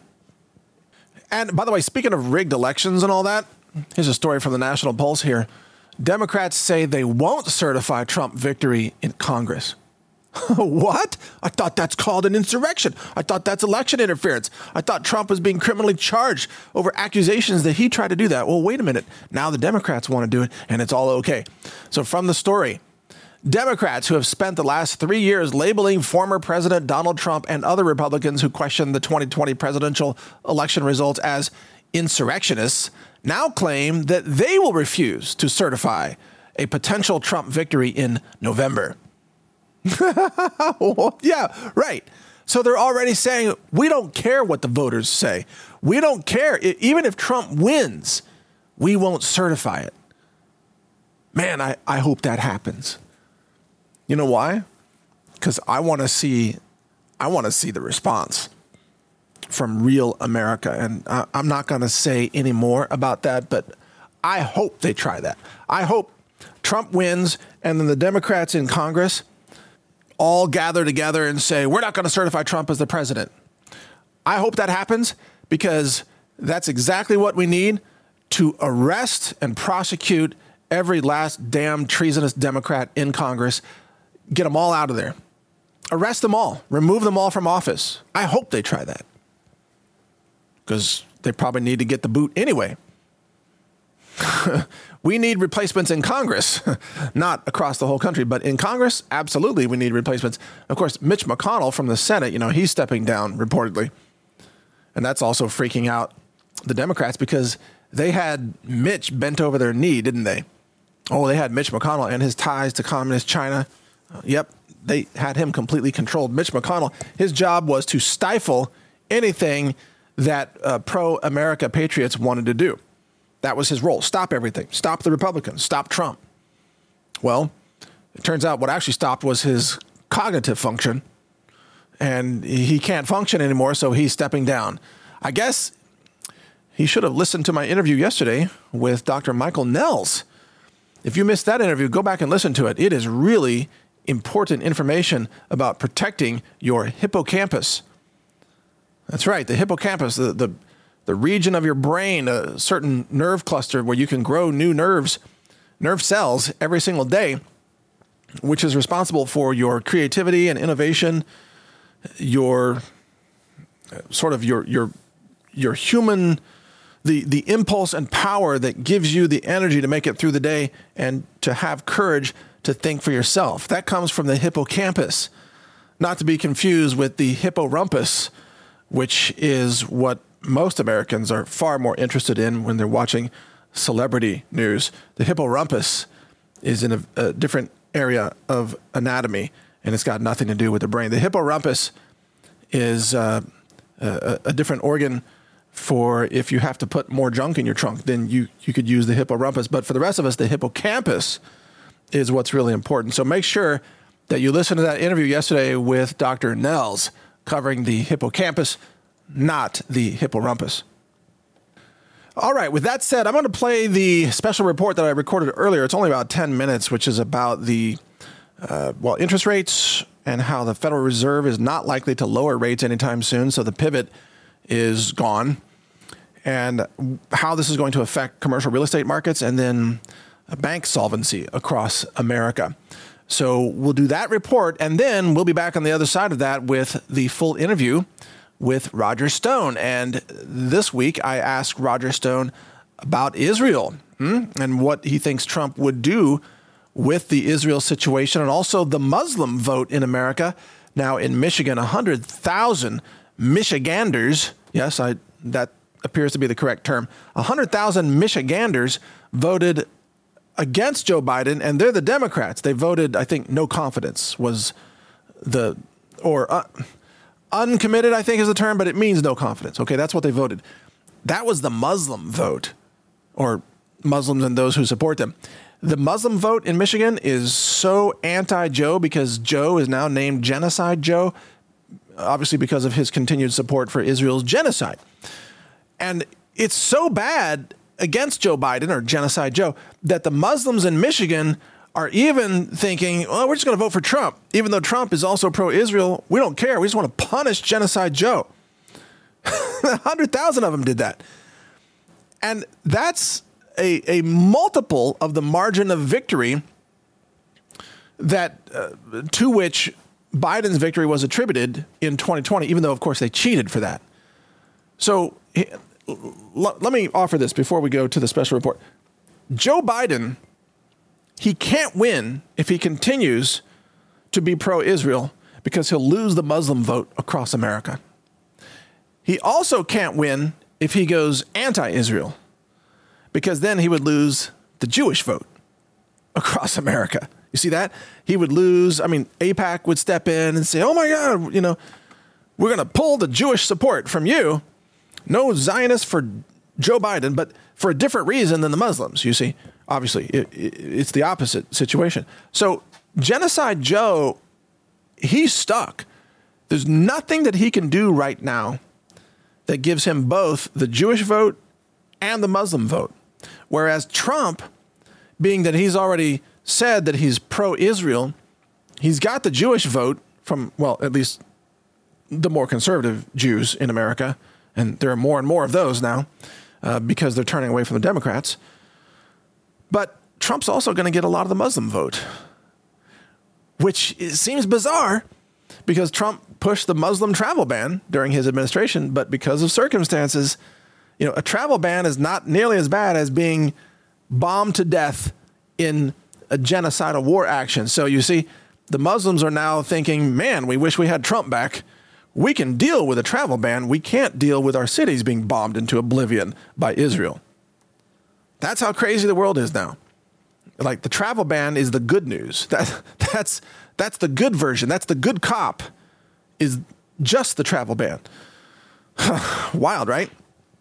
And by the way, speaking of rigged elections and all that, here's a story from the National Pulse here. Democrats say they won't certify Trump victory in Congress. What? I thought that's called an insurrection. I thought that's election interference. I thought Trump was being criminally charged over accusations that he tried to do that. Well, wait a minute. Now the Democrats want to do it, and it's all okay. So from the story, Democrats who have spent the last 3 years labeling former President Donald Trump and other Republicans who questioned the 2020 presidential election results as insurrectionists now claim that they will refuse to certify a potential Trump victory in November. Yeah, right. So they're already saying, we don't care what the voters say. We don't care. Even if Trump wins, we won't certify it. Man, I hope that happens. You know why? Because I want to see the response from real America. And I'm not going to say any more about that, but I hope they try that. I hope Trump wins and then the Democrats in Congress all gather together and say, we're not going to certify Trump as the president. I hope that happens because that's exactly what we need to arrest and prosecute every last damn treasonous Democrat in Congress, get them all out of there. Arrest them all. Remove them all from office. I hope they try that, because they probably need to get the boot anyway. We need replacements in Congress, not across the whole country, but in Congress, absolutely, we need replacements. Of course, Mitch McConnell from the Senate, he's stepping down reportedly. And that's also freaking out the Democrats, because they had Mitch bent over their knee, didn't they? Oh, they had Mitch McConnell and his ties to communist China. Yep, they had him completely controlled. Mitch McConnell, his job was to stifle anything that pro-America patriots wanted to do. That was his role. Stop everything. Stop the Republicans. Stop Trump. Well, it turns out what actually stopped was his cognitive function, and he can't function anymore, so he's stepping down. I guess he should have listened to my interview yesterday with Dr. Michael Nels. If you missed that interview, go back and listen to it. It is really important information about protecting your hippocampus. That's right, the hippocampus, the region of your brain, a certain nerve cluster where you can grow new nerve cells every single day, which is responsible for your creativity and innovation, your human, the impulse and power that gives you the energy to make it through the day and to have courage to think for yourself. That comes from the hippocampus, not to be confused with the hipporumpus, which is what most Americans are far more interested in when they're watching celebrity news. The hipporumpus is in a different area of anatomy, and it's got nothing to do with the brain. The hipporumpus is a different organ for if you have to put more junk in your trunk, then you could use the hipporumpus. But for the rest of us, the hippocampus is what's really important. So make sure that you listen to that interview yesterday with Dr. Nels covering the hippocampus, not the hipporumpus. All right, with that said, I'm going to play the special report that I recorded earlier. It's only about 10 minutes, which is about the interest rates and how the Federal Reserve is not likely to lower rates anytime soon. So the pivot is gone, and how this is going to affect commercial real estate markets and then bank solvency across America. So we'll do that report, and then we'll be back on the other side of that with the full interview with Roger Stone. And this week, I asked Roger Stone about Israel and what he thinks Trump would do with the Israel situation, and also the Muslim vote in America. Now in Michigan, 100,000 Michiganders, yes, that appears to be the correct term, 100,000 Michiganders voted against Joe Biden, and they're the Democrats. They voted, I think, no confidence was uncommitted, I think is the term, but it means no confidence. Okay, that's what they voted. That was the Muslim vote, or Muslims and those who support them. The Muslim vote in Michigan is so anti-Joe because Joe is now named Genocide Joe, obviously because of his continued support for Israel's genocide. And it's so bad against Joe Biden, or Genocide Joe, that the Muslims in Michigan are even thinking, well, we're just going to vote for Trump. Even though Trump is also pro-Israel, we don't care. We just want to punish Genocide Joe. 100,000 of them did that. And that's a multiple of the margin of victory that to which Biden's victory was attributed in 2020, even though, of course, they cheated for that. So let me offer this before we go to the special report. Joe Biden, he can't win if he continues to be pro-Israel because he'll lose the Muslim vote across America. He also can't win if he goes anti-Israel because then he would lose the Jewish vote across America. You see that? He would lose. I mean, AIPAC would step in and say, oh, my God, we're going to pull the Jewish support from you. No Zionists for Joe Biden, but for a different reason than the Muslims, you see. Obviously, it's the opposite situation. So Genocide Joe, he's stuck. There's nothing that he can do right now that gives him both the Jewish vote and the Muslim vote. Whereas Trump, being that he's already said that he's pro-Israel, he's got the Jewish vote from, well, at least the more conservative Jews in America. And there are more and more of those now because they're turning away from the Democrats. But Trump's also going to get a lot of the Muslim vote, which seems bizarre because Trump pushed the Muslim travel ban during his administration. But because of circumstances, a travel ban is not nearly as bad as being bombed to death in a genocidal war action. So you see, the Muslims are now thinking, man, we wish we had Trump back. We can deal with a travel ban. We can't deal with our cities being bombed into oblivion by Israel. That's how crazy the world is now. Like, the travel ban is the good news. That's the good version. That's the good cop, is just the travel ban. Wild, right?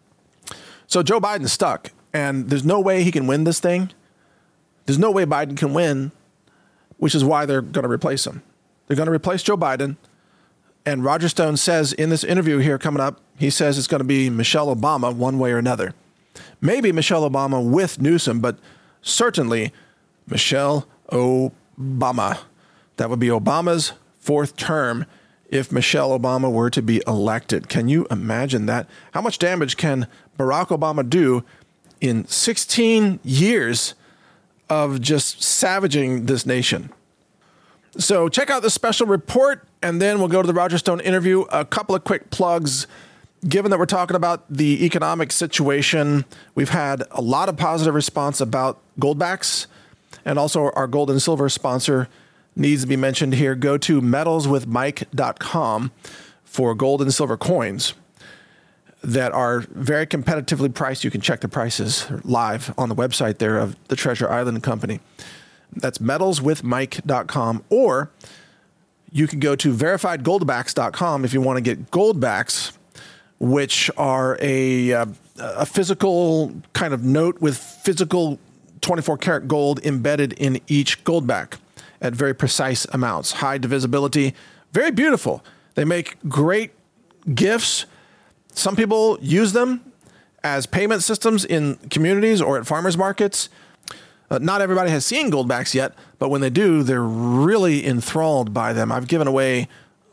So Joe Biden's stuck, and there's no way he can win this thing. There's no way Biden can win, which is why they're going to replace him. They're going to replace Joe Biden. And Roger Stone says in this interview here coming up, he says it's going to be Michelle Obama one way or another. Maybe Michelle Obama with Newsom, but certainly Michelle Obama. That would be Obama's fourth term if Michelle Obama were to be elected. Can you imagine that? How much damage can Barack Obama do in 16 years of just savaging this nation? So check out the special report, and then we'll go to the Roger Stone interview. A couple of quick plugs. Given that we're talking about the economic situation, we've had a lot of positive response about Goldbacks, and also our gold and silver sponsor needs to be mentioned here. Go to metalswithmike.com for gold and silver coins that are very competitively priced. You can check the prices live on the website there of the Treasure Island Company. That's metalswithmike.com, or you can go to verifiedgoldbacks.com if you want to get Goldbacks, which are a physical kind of note with physical 24 karat gold embedded in each Goldback at very precise amounts. High divisibility, very beautiful. They make great gifts. Some people use them as payment systems in communities or at farmers markets. Not everybody has seen Goldbacks yet, but when they do, they're really enthralled by them. I've given away,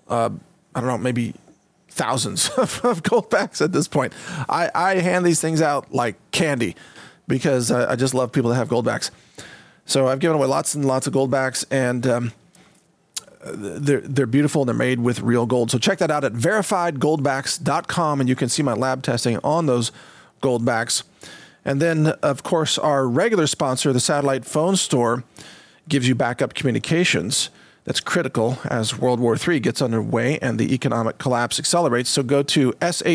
maybe thousands of Goldbacks at this point. I hand these things out like candy because I just love people that have Goldbacks. So I've given away lots and lots of Goldbacks, and they're beautiful. They're made with real gold. So check that out at verifiedgoldbacks.com, and you can see my lab testing on those Goldbacks. And then, of course, our regular sponsor, the Satellite Phone Store, gives you backup communications. That's critical as World War III gets underway and the economic collapse accelerates. So go to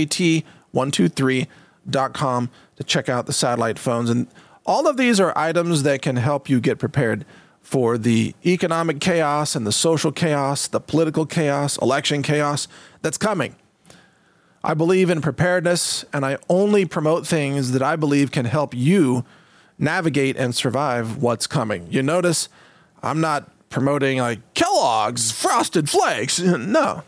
sat123.com to check out the satellite phones. And all of these are items that can help you get prepared for the economic chaos and the social chaos, the political chaos, election chaos that's coming. I believe in preparedness, and I only promote things that I believe can help you navigate and survive what's coming. You notice I'm not promoting like Kellogg's Frosted Flakes. No.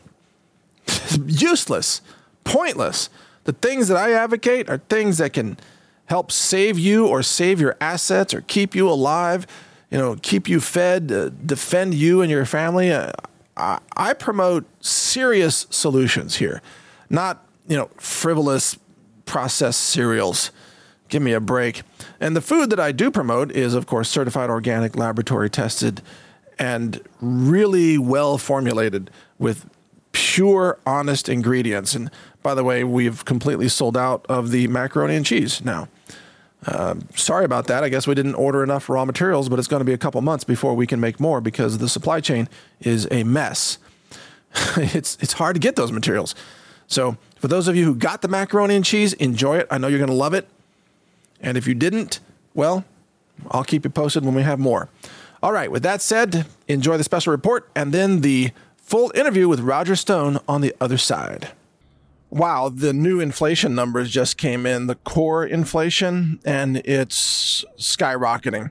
Useless. Pointless. The things that I advocate are things that can help save you or save your assets or keep you alive, keep you fed, defend you and your family. I promote serious solutions here, not, frivolous processed cereals. Give me a break. And the food that I do promote is, of course, certified organic, laboratory tested, and really well formulated with pure, honest ingredients. And by the way, we've completely sold out of the macaroni and cheese now. Sorry about that. I guess we didn't order enough raw materials, but it's going to be a couple months before we can make more because the supply chain is a mess. It's hard to get those materials. So for those of you who got the macaroni and cheese, enjoy it. I know you're going to love it. And if you didn't, well, I'll keep you posted when we have more. All right. With that said, enjoy the special report and then the full interview with Roger Stone on the other side. Wow, the new inflation numbers just came in, the core inflation, and it's skyrocketing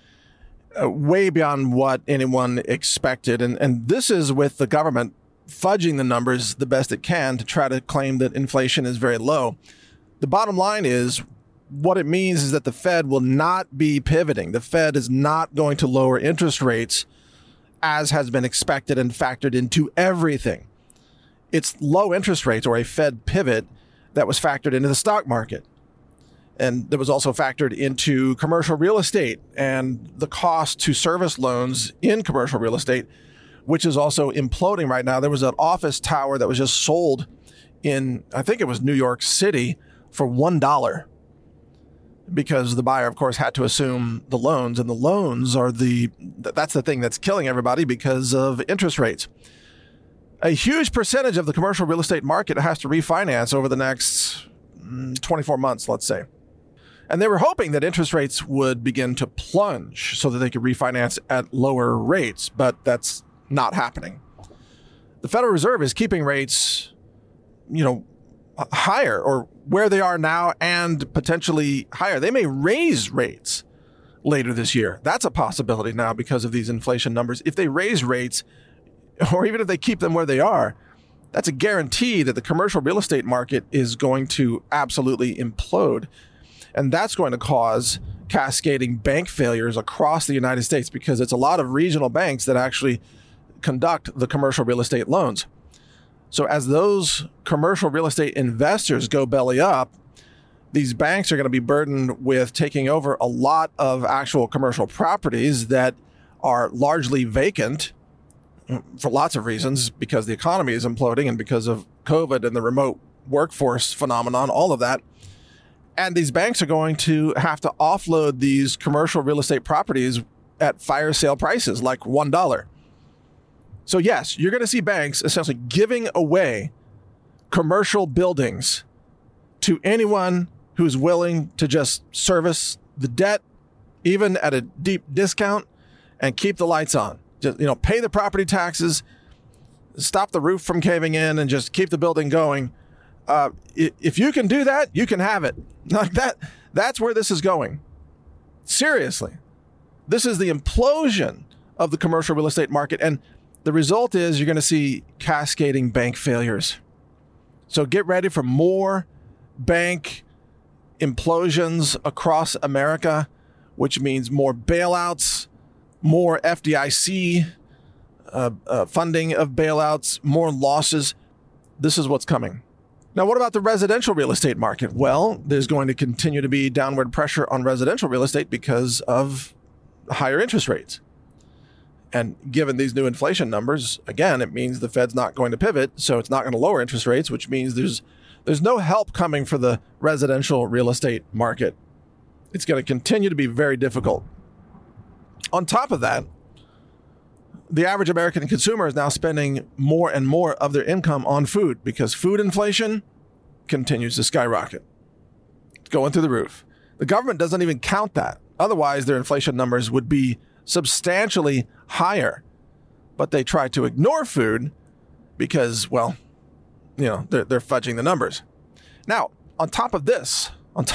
way beyond what anyone expected. And this is with the government fudging the numbers the best it can to try to claim that inflation is very low. The bottom line is what it means is that the Fed will not be pivoting. The Fed is not going to lower interest rates as has been expected and factored into everything. It's low interest rates or a Fed pivot that was factored into the stock market. And that was also factored into commercial real estate and the cost to service loans in commercial real estate, which is also imploding right now. There was an office tower that was just sold in, I think it was New York City, for $1 because the buyer, of course, had to assume the loans, and the loans are that's the thing that's killing everybody because of interest rates. A huge percentage of the commercial real estate market has to refinance over the next 24 months, let's say. And they were hoping that interest rates would begin to plunge so that they could refinance at lower rates, but that's not happening. The Federal Reserve is keeping rates, higher, or where they are now and potentially higher. They may raise rates later this year. That's a possibility now because of these inflation numbers. If they raise rates, or even if they keep them where they are, that's a guarantee that the commercial real estate market is going to absolutely implode. And that's going to cause cascading bank failures across the United States because it's a lot of regional banks that actually conduct the commercial real estate loans. So as those commercial real estate investors go belly up, these banks are going to be burdened with taking over a lot of actual commercial properties that are largely vacant for lots of reasons, because the economy is imploding and because of COVID and the remote workforce phenomenon, all of that. And these banks are going to have to offload these commercial real estate properties at fire sale prices, like $1. So yes, you're going to see banks essentially giving away commercial buildings to anyone who's willing to just service the debt, even at a deep discount, and keep the lights on. Just, pay the property taxes, stop the roof from caving in, and just keep the building going. If you can do that, you can have it. Like that. That's where this is going. Seriously. This is the implosion of the commercial real estate market. And the result is you're going to see cascading bank failures. So get ready for more bank implosions across America, which means more bailouts, more FDIC funding of bailouts, more losses. This is what's coming. Now, what about the residential real estate market? Well, there's going to continue to be downward pressure on residential real estate because of higher interest rates. And given these new inflation numbers, again, it means the Fed's not going to pivot, so it's not going to lower interest rates, which means there's no help coming for the residential real estate market. It's going to continue to be very difficult. On top of that, the average American consumer is now spending more and more of their income on food because food inflation continues to skyrocket. It's going through the roof. The government doesn't even count that. Otherwise, their inflation numbers would be substantially higher. But they try to ignore food because, they're fudging the numbers. Now, on top of this,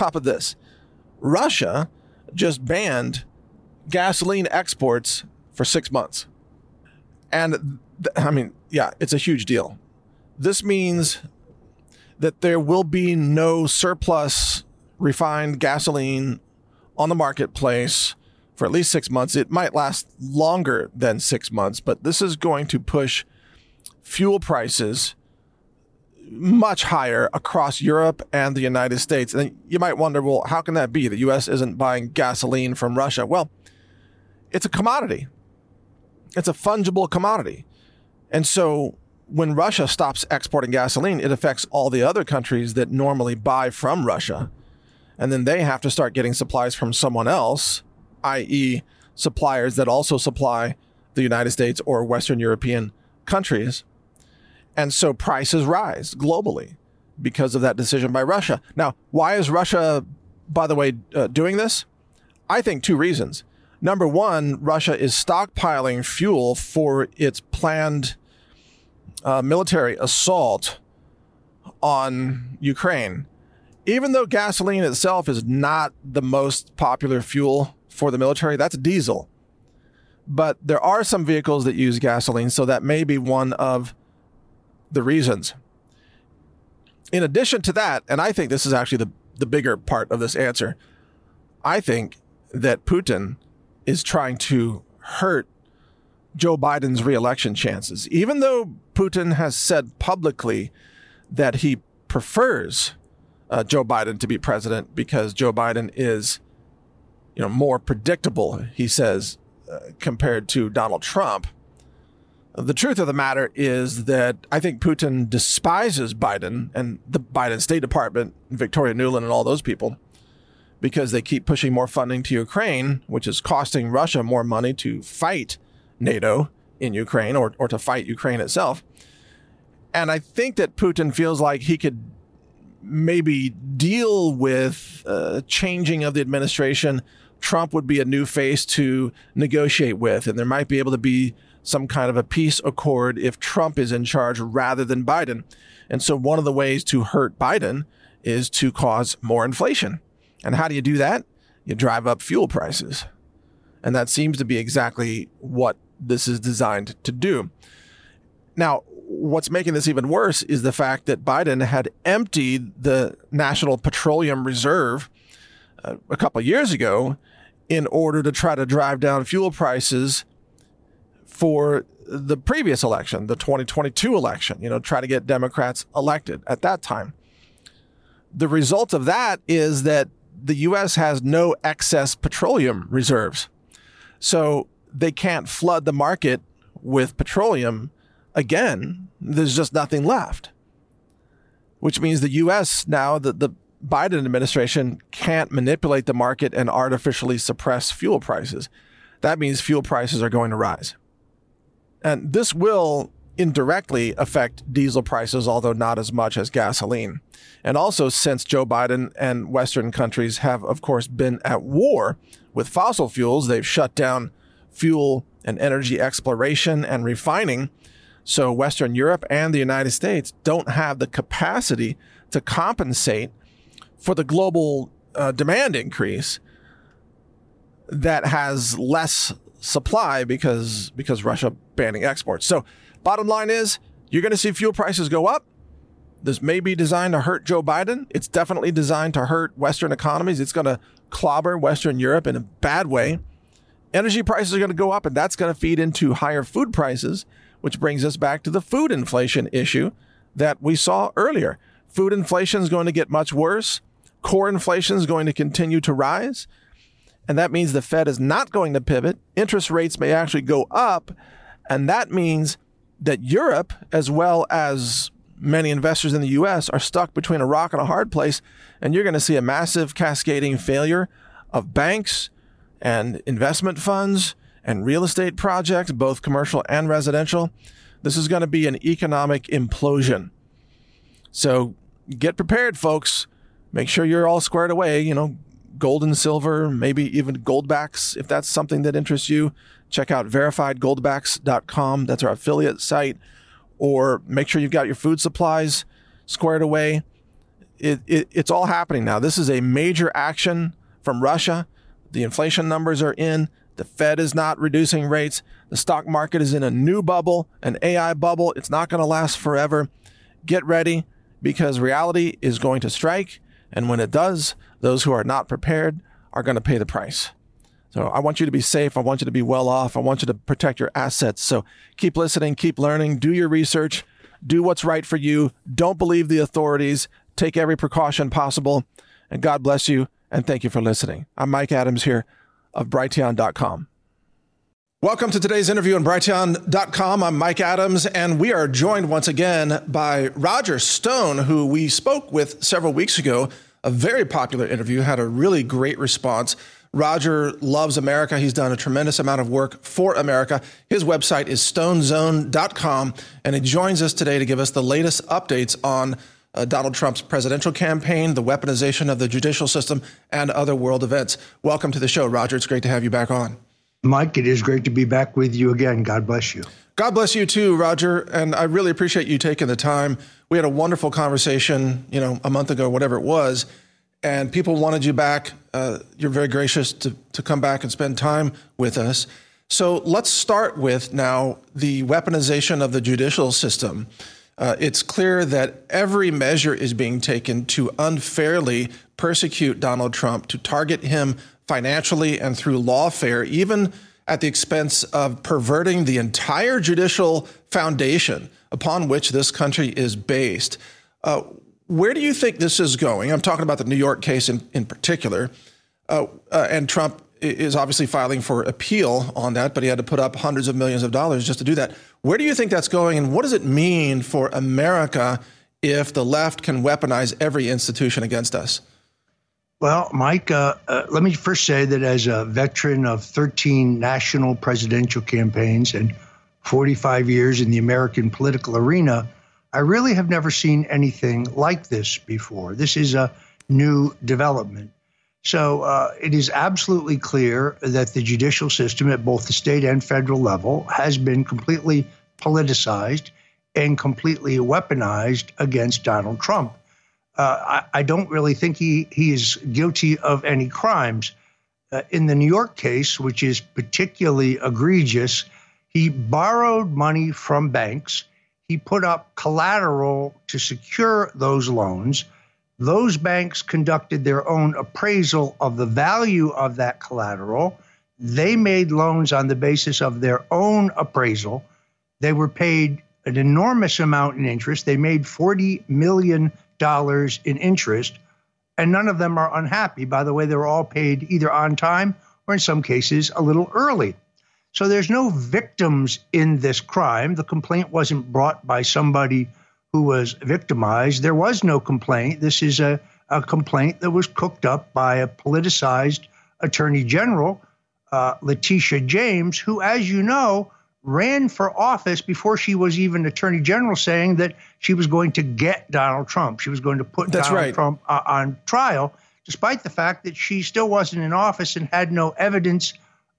Russia just banned gasoline exports for 6 months. And it's a huge deal. This means that there will be no surplus refined gasoline on the marketplace for at least 6 months. It might last longer than 6 months, but this is going to push fuel prices much higher across Europe and the United States. And you might wonder, well, how can that be? The U.S. isn't buying gasoline from Russia. Well, it's a commodity. It's a fungible commodity. And so when Russia stops exporting gasoline, it affects all the other countries that normally buy from Russia. And then they have to start getting supplies from someone else, i.e. suppliers that also supply the United States or Western European countries. And so prices rise globally because of that decision by Russia. Now, why is Russia, by the way, doing this? I think 2 reasons. Number one, Russia is stockpiling fuel for its planned military assault on Ukraine. Even though gasoline itself is not the most popular fuel for the military, that's diesel. But there are some vehicles that use gasoline, so that may be one of the reasons. In addition to that, and I think this is actually the bigger part of this answer, I think that Putin is trying to hurt Joe Biden's reelection chances. Even though Putin has said publicly that he prefers Joe Biden to be president because Joe Biden is, more predictable, he says, compared to Donald Trump. The truth of the matter is that I think Putin despises Biden and the Biden State Department, Victoria Nuland and all those people, because they keep pushing more funding to Ukraine, which is costing Russia more money to fight NATO in Ukraine or to fight Ukraine itself. And I think that Putin feels like he could maybe deal with changing of the administration. Trump would be a new face to negotiate with, and there might be able to be some kind of a peace accord if Trump is in charge rather than Biden. And so one of the ways to hurt Biden is to cause more inflation. And how do you do that? You drive up fuel prices. And that seems to be exactly what this is designed to do. Now, what's making this even worse is the fact that Biden had emptied the National Petroleum Reserve a couple of years ago in order to try to drive down fuel prices for the previous election, the 2022 election, try to get Democrats elected at that time. The result of that is that the U.S. has no excess petroleum reserves. So they can't flood the market with petroleum again. There's just nothing left, which means the U.S. now, the Biden administration can't manipulate the market and artificially suppress fuel prices. That means fuel prices are going to rise. And this will indirectly affect diesel prices, although not as much as gasoline. And also, since Joe Biden and Western countries have, of course, been at war with fossil fuels, they've shut down fuel and energy exploration and refining. So Western Europe and the United States don't have the capacity to compensate for the global demand increase that has less supply because Russia banning exports. So bottom line is you're going to see fuel prices go up. This may be designed to hurt Joe Biden. It's definitely designed to hurt Western economies. It's going to clobber Western Europe in a bad way. Energy prices are going to go up, and that's going to feed into higher food prices, which brings us back to the food inflation issue that we saw earlier. Food inflation is going to get much worse. Core inflation is going to continue to rise. And that means the Fed is not going to pivot. Interest rates may actually go up. And that means that Europe, as well as many investors in the U.S., are stuck between a rock and a hard place. And you're going to see a massive cascading failure of banks and investment funds and real estate projects, both commercial and residential. This is going to be an economic implosion. So get prepared, folks. Make sure you're all squared away, gold and silver, maybe even goldbacks, if that's something that interests you. Check out verifiedgoldbacks.com. That's our affiliate site. Or make sure you've got your food supplies squared away. It's all happening now. This is a major action from Russia. The inflation numbers are in. The Fed is not reducing rates. The stock market is in a new bubble, an AI bubble. It's not going to last forever. Get ready, because reality is going to strike. And when it does, those who are not prepared are going to pay the price. So I want you to be safe. I want you to be well off. I want you to protect your assets. So keep listening, keep learning, do your research, do what's right for you. Don't believe the authorities. Take every precaution possible. And God bless you. And thank you for listening. I'm Mike Adams here of Brighteon.com. Welcome to today's interview on Brighteon.com. I'm Mike Adams, and we are joined once again by Roger Stone, who we spoke with several weeks ago. A very popular interview, had a really great response. Roger loves America. He's done a tremendous amount of work for America. His website is stonezone.com, and he joins us today to give us the latest updates on Donald Trump's presidential campaign, the weaponization of the judicial system, and other world events. Welcome to the show, Roger. It's great to have you back on. Mike, it is great to be back with you again. God bless you. God bless you too, Roger. And I really appreciate you taking the time. We had a wonderful conversation, a month ago, whatever it was, and people wanted you back. You're very gracious to come back and spend time with us. So let's start with now the weaponization of the judicial system. It's clear that every measure is being taken to unfairly persecute Donald Trump, to target him financially and through lawfare, even at the expense of perverting the entire judicial foundation upon which this country is based. Where do you think this is going? I'm talking about the New York case in particular. And Trump is obviously filing for appeal on that, but he had to put up hundreds of millions of dollars just to do that. Where do you think that's going, and what does it mean for America if the left can weaponize every institution against us? Well, Mike, let me first say that as a veteran of 13 national presidential campaigns and 45 years in the American political arena, I really have never seen anything like this before. This is a new development. So it is absolutely clear that the judicial system at both the state and federal level has been completely politicized and completely weaponized against Donald Trump. I don't really think he is guilty of any crimes. In the New York case, which is particularly egregious, he borrowed money from banks. He put up collateral to secure those loans. Those banks conducted their own appraisal of the value of that collateral. They made loans on the basis of their own appraisal. They were paid an enormous amount in interest. They made $40 million in interest, and none of them are unhappy. By the way, they were all paid either on time or in some cases a little early. So there's no victims in this crime. The complaint wasn't brought by somebody who was victimized. There was no complaint. This is a complaint that was cooked up by a politicized attorney general, Letitia James, who, as you know, ran for office before she was even attorney general, saying that she was going to get Donald Trump. She was going to put Donald Trump on trial, despite the fact that she still wasn't in office and had no evidence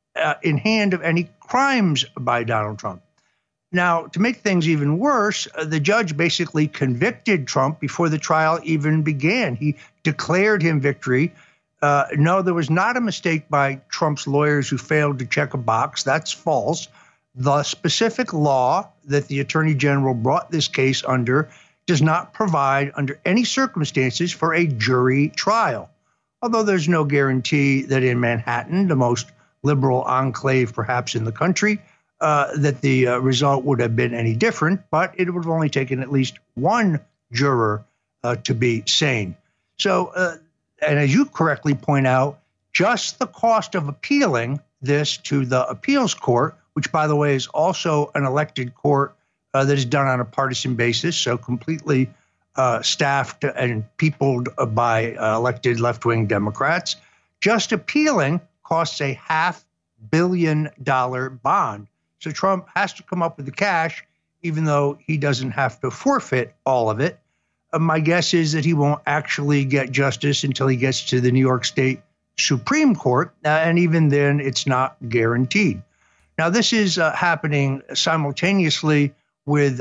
in hand of any crimes by Donald Trump. Now, to make things even worse, the judge basically convicted Trump before the trial even began. He declared him victory. No, there was not a mistake by Trump's lawyers who failed to check a box. That's false. The specific law that the attorney general brought this case under does not provide under any circumstances for a jury trial, although there's no guarantee that in Manhattan, the most liberal enclave perhaps in the country, that the result would have been any different, but it would have only taken at least one juror to be sane. So, and as you correctly point out, just the cost of appealing this to the appeals court, which, by the way, is also an elected court that is done on a partisan basis, so completely staffed and peopled by elected left-wing Democrats, just appealing costs a $500 million bond. So Trump has to come up with the cash, even though he doesn't have to forfeit all of it. My guess is that he won't actually get justice until he gets to the New York State Supreme Court, and even then, it's not guaranteed. Now, this is happening simultaneously with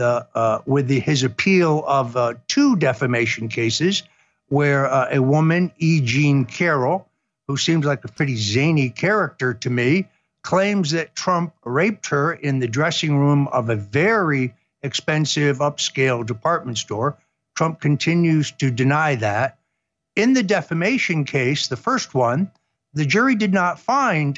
his appeal of two defamation cases, where a woman, E. Jean Carroll, who seems like a pretty zany character to me, claims that Trump raped her in the dressing room of a very expensive upscale department store. Trump continues to deny that. In the defamation case, the first one, the judge did not find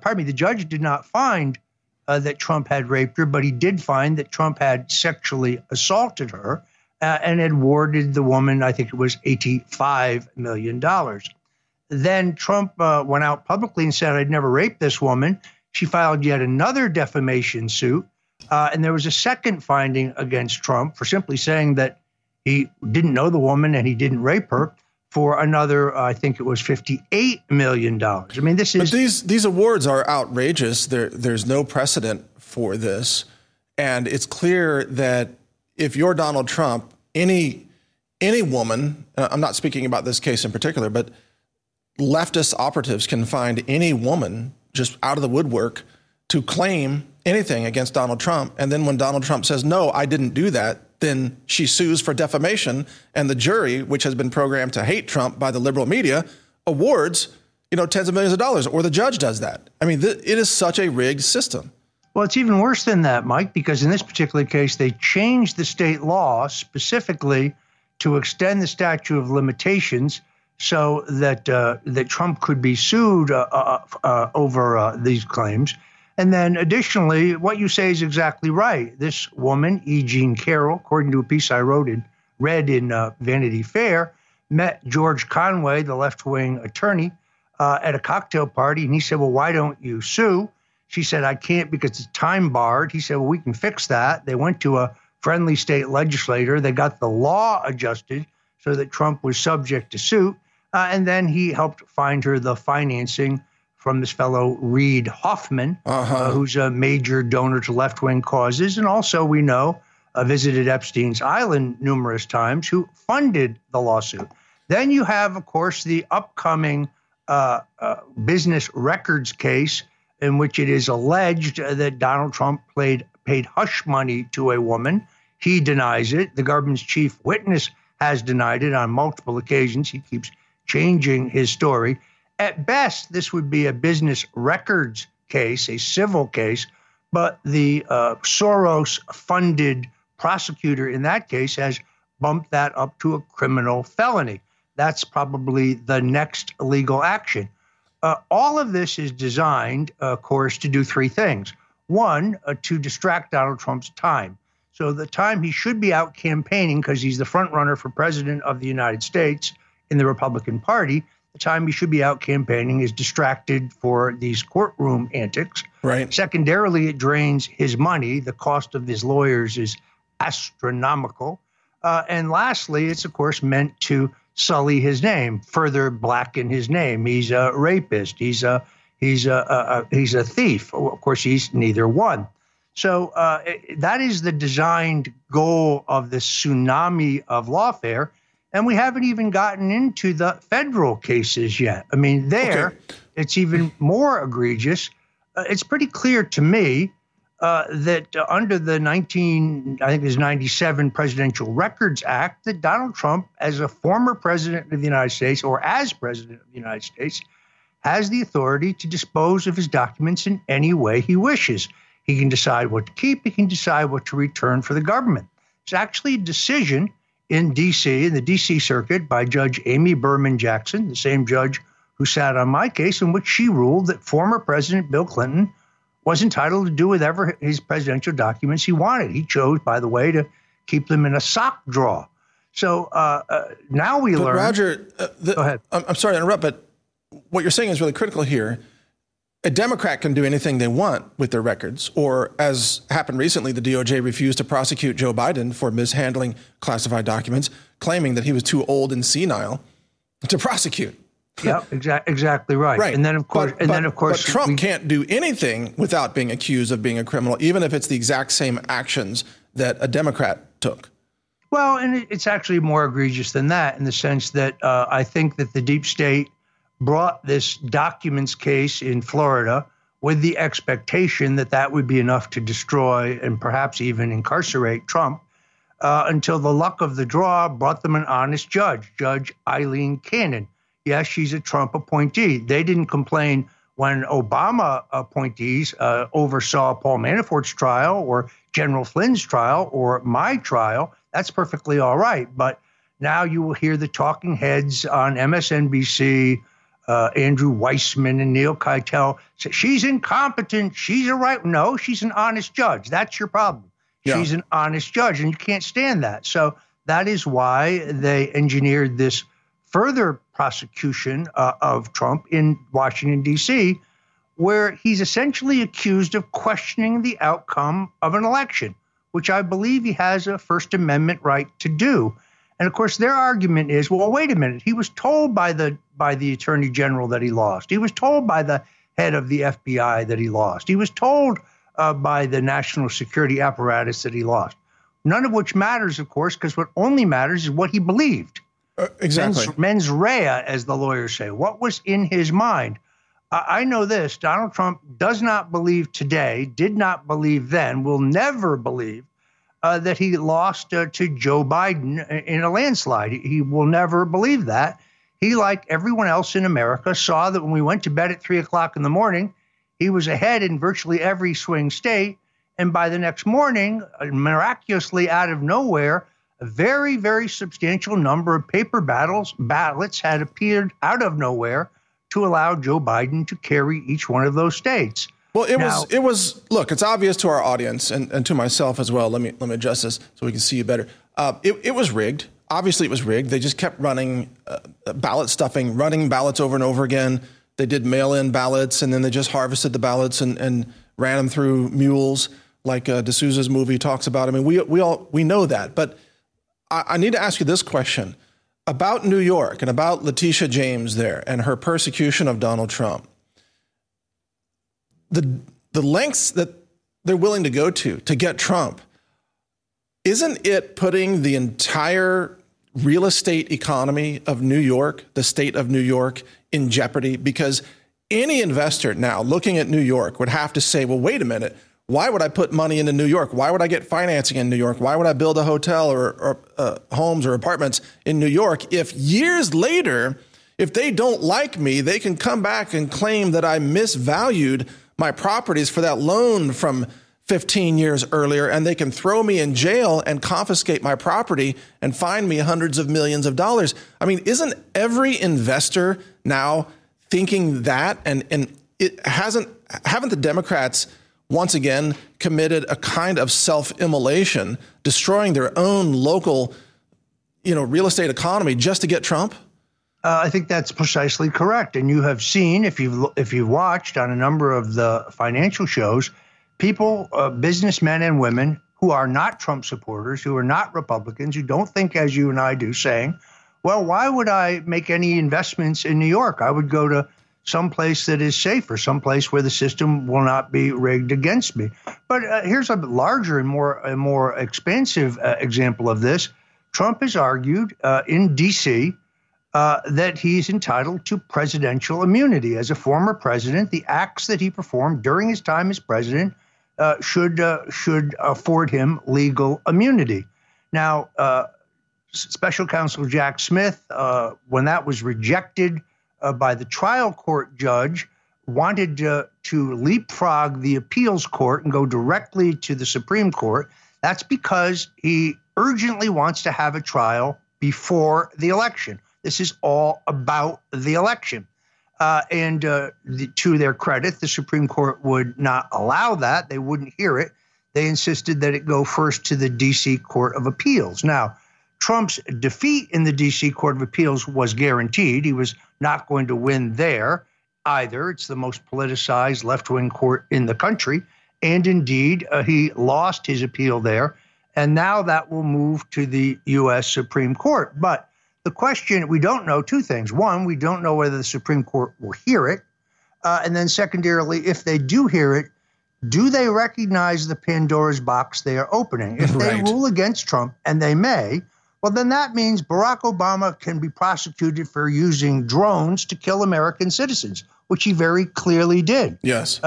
that Trump had raped her, but he did find that Trump had sexually assaulted her and had awarded the woman, I think it was $85 million. Then Trump went out publicly and said, I'd never raped this woman. She filed yet another defamation suit. And there was a second finding against Trump for simply saying that he didn't know the woman and he didn't rape her, for another, I think it was $58 million. I mean, this is... But these awards are outrageous. There's no precedent for this. And it's clear that if you're Donald Trump, any woman, I'm not speaking about this case in particular, but leftist operatives can find any woman just out of the woodwork to claim anything against Donald Trump. And then when Donald Trump says, no, I didn't do that, then she sues for defamation, and the jury, which has been programmed to hate Trump by the liberal media, awards, tens of millions of dollars, or the judge does that. I mean, it is such a rigged system. Well, it's even worse than that, Mike, because in this particular case, they changed the state law specifically to extend the statute of limitations so that Trump could be sued over these claims. And then additionally, what you say is exactly right. This woman, E. Jean Carroll, according to a piece I wrote in read in Vanity Fair, met George Conway, the left-wing attorney, at a cocktail party. And he said, well, why don't you sue? She said, I can't because it's time barred. He said, well, we can fix that. They went to a friendly state legislator. They got the law adjusted so that Trump was subject to suit. And then he helped find her the financing from this fellow, Reid Hoffman, who's a major donor to left-wing causes. And also, we know, visited Epstein's Island numerous times, who funded the lawsuit. Then you have, of course, the upcoming business records case in which it is alleged that Donald Trump paid hush money to a woman. He denies it. The government's chief witness has denied it on multiple occasions. He keeps changing his story. At best, this would be a business records case, a civil case, but the Soros-funded prosecutor in that case has bumped that up to a criminal felony. That's probably the next legal action. All of this is designed, of course, to do three things. One, to distract Donald Trump's time. So the time he should be out campaigning, because he's the front runner for president of the United States in the Republican Party, the time he should be out campaigning is distracted for these courtroom antics. Right. Secondarily, it drains his money. The cost of his lawyers is astronomical. And lastly, it's, of course, meant to sully his name, further blacken his name. He's a rapist. He's a thief. Of course, he's neither one. So that is the designed goal of this tsunami of lawfare. And we haven't even gotten into the federal cases yet. I mean, it's even more egregious. It's pretty clear to me that under the 97 Presidential Records Act, that Donald Trump, as a former president of the United States or as president of the United States, has the authority to dispose of his documents in any way he wishes. He can decide what to keep. He can decide what to return for the government. It's actually a decision in D.C., in the D.C. Circuit, by Judge Amy Berman Jackson, the same judge who sat on my case, in which she ruled that former President Bill Clinton was entitled to do whatever his presidential documents he wanted. He chose, by the way, to keep them in a sock drawer. So now we learn. Roger, go ahead. I'm sorry to interrupt, but what you're saying is really critical here. A Democrat can do anything they want with their records, or as happened recently, the DOJ refused to prosecute Joe Biden for mishandling classified documents, claiming that he was too old and senile to prosecute. Yeah, exactly right. Right. And then of course, but Trump can't do anything without being accused of being a criminal, even if it's the exact same actions that a Democrat took. Well, and it's actually more egregious than that, in the sense that I think that the deep state brought this documents case in Florida with the expectation that that would be enough to destroy and perhaps even incarcerate Trump, until the luck of the draw brought them an honest judge, Judge Eileen Cannon. Yes, she's a Trump appointee. They didn't complain when Obama appointees oversaw Paul Manafort's trial or General Flynn's trial or my trial. That's perfectly all right. But now you will hear the talking heads on MSNBC, Andrew Weissman and Neil Keitel say, she's incompetent. She's no, she's an honest judge. That's your problem. Yeah. She's an honest judge, and you can't stand that. So that is why they engineered this further prosecution of Trump in Washington, D.C., where he's essentially accused of questioning the outcome of an election, which I believe he has a First Amendment right to do. And of course, their argument is, well, wait a minute. He was told by the Attorney General that he lost. He was told by the head of the FBI that he lost. He was told by the national security apparatus that he lost. None of which matters, of course, because what only matters is what he believed. Exactly. Mens rea, as the lawyers say. What was in his mind? I know this. Donald Trump does not believe today, did not believe then, will never believe that he lost to Joe Biden in a landslide. He will never believe that. He, like everyone else in America, saw that when we went to bed at 3 o'clock in the morning, he was ahead in virtually every swing state. And by the next morning, miraculously out of nowhere, a very, very substantial number of paper ballots had appeared out of nowhere to allow Joe Biden to carry each one of those states. Well, it was. Look, it's obvious to our audience and to myself as well. Let me adjust this so we can see you better. It was rigged. obviously it was rigged. They just kept running ballot stuffing, running ballots over and over again. They did mail-in ballots, and then they just harvested the ballots and ran them through mules, like D'Souza's movie talks about. I mean, we know that. But I need to ask you this question about New York and about Letitia James there and her persecution of Donald Trump. The lengths that they're willing to go to get Trump, isn't it putting the entire real estate economy of New York, the state of New York, in jeopardy? Because any investor now looking at New York would have to say, well, wait a minute, why would I put money into New York? Why would I get financing in New York? Why would I build a hotel or homes or apartments in New York if years later, if they don't like me, they can come back and claim that I misvalued my properties for that loan from 15 years earlier, and they can throw me in jail and confiscate my property and fine me hundreds of millions of dollars. I mean, isn't every investor now thinking that? And haven't the Democrats once again committed a kind of self-immolation, destroying their own local, real estate economy just to get Trump? I think that's precisely correct. And you have seen, if you've watched on a number of the financial shows, people, businessmen and women who are not Trump supporters, who are not Republicans, who don't think as you and I do, saying, well, why would I make any investments in New York? I would go to someplace that is safer, someplace where the system will not be rigged against me. But here's a larger and more expansive example of this. Trump has argued in D.C. That he's entitled to presidential immunity. As a former president, the acts that he performed during his time as president should afford him legal immunity. Now, Special Counsel Jack Smith, when that was rejected by the trial court judge, wanted to leapfrog the appeals court and go directly to the Supreme Court. That's because he urgently wants to have a trial before the election. This is all about the election. To their credit, the Supreme Court would not allow that. They wouldn't hear it. They insisted that it go first to the D.C. Court of Appeals. Now, Trump's defeat in the D.C. Court of Appeals was guaranteed. He was not going to win there either. It's the most politicized left-wing court in the country. And indeed, he lost his appeal there. And now that will move to the U.S. Supreme Court. But the question, we don't know two things. One, we don't know whether the Supreme Court will hear it. And then secondarily, if they do hear it, do they recognize the Pandora's box they are opening? If they rule against Trump, and they may, well, then that means Barack Obama can be prosecuted for using drones to kill American citizens, which he very clearly did. Yes.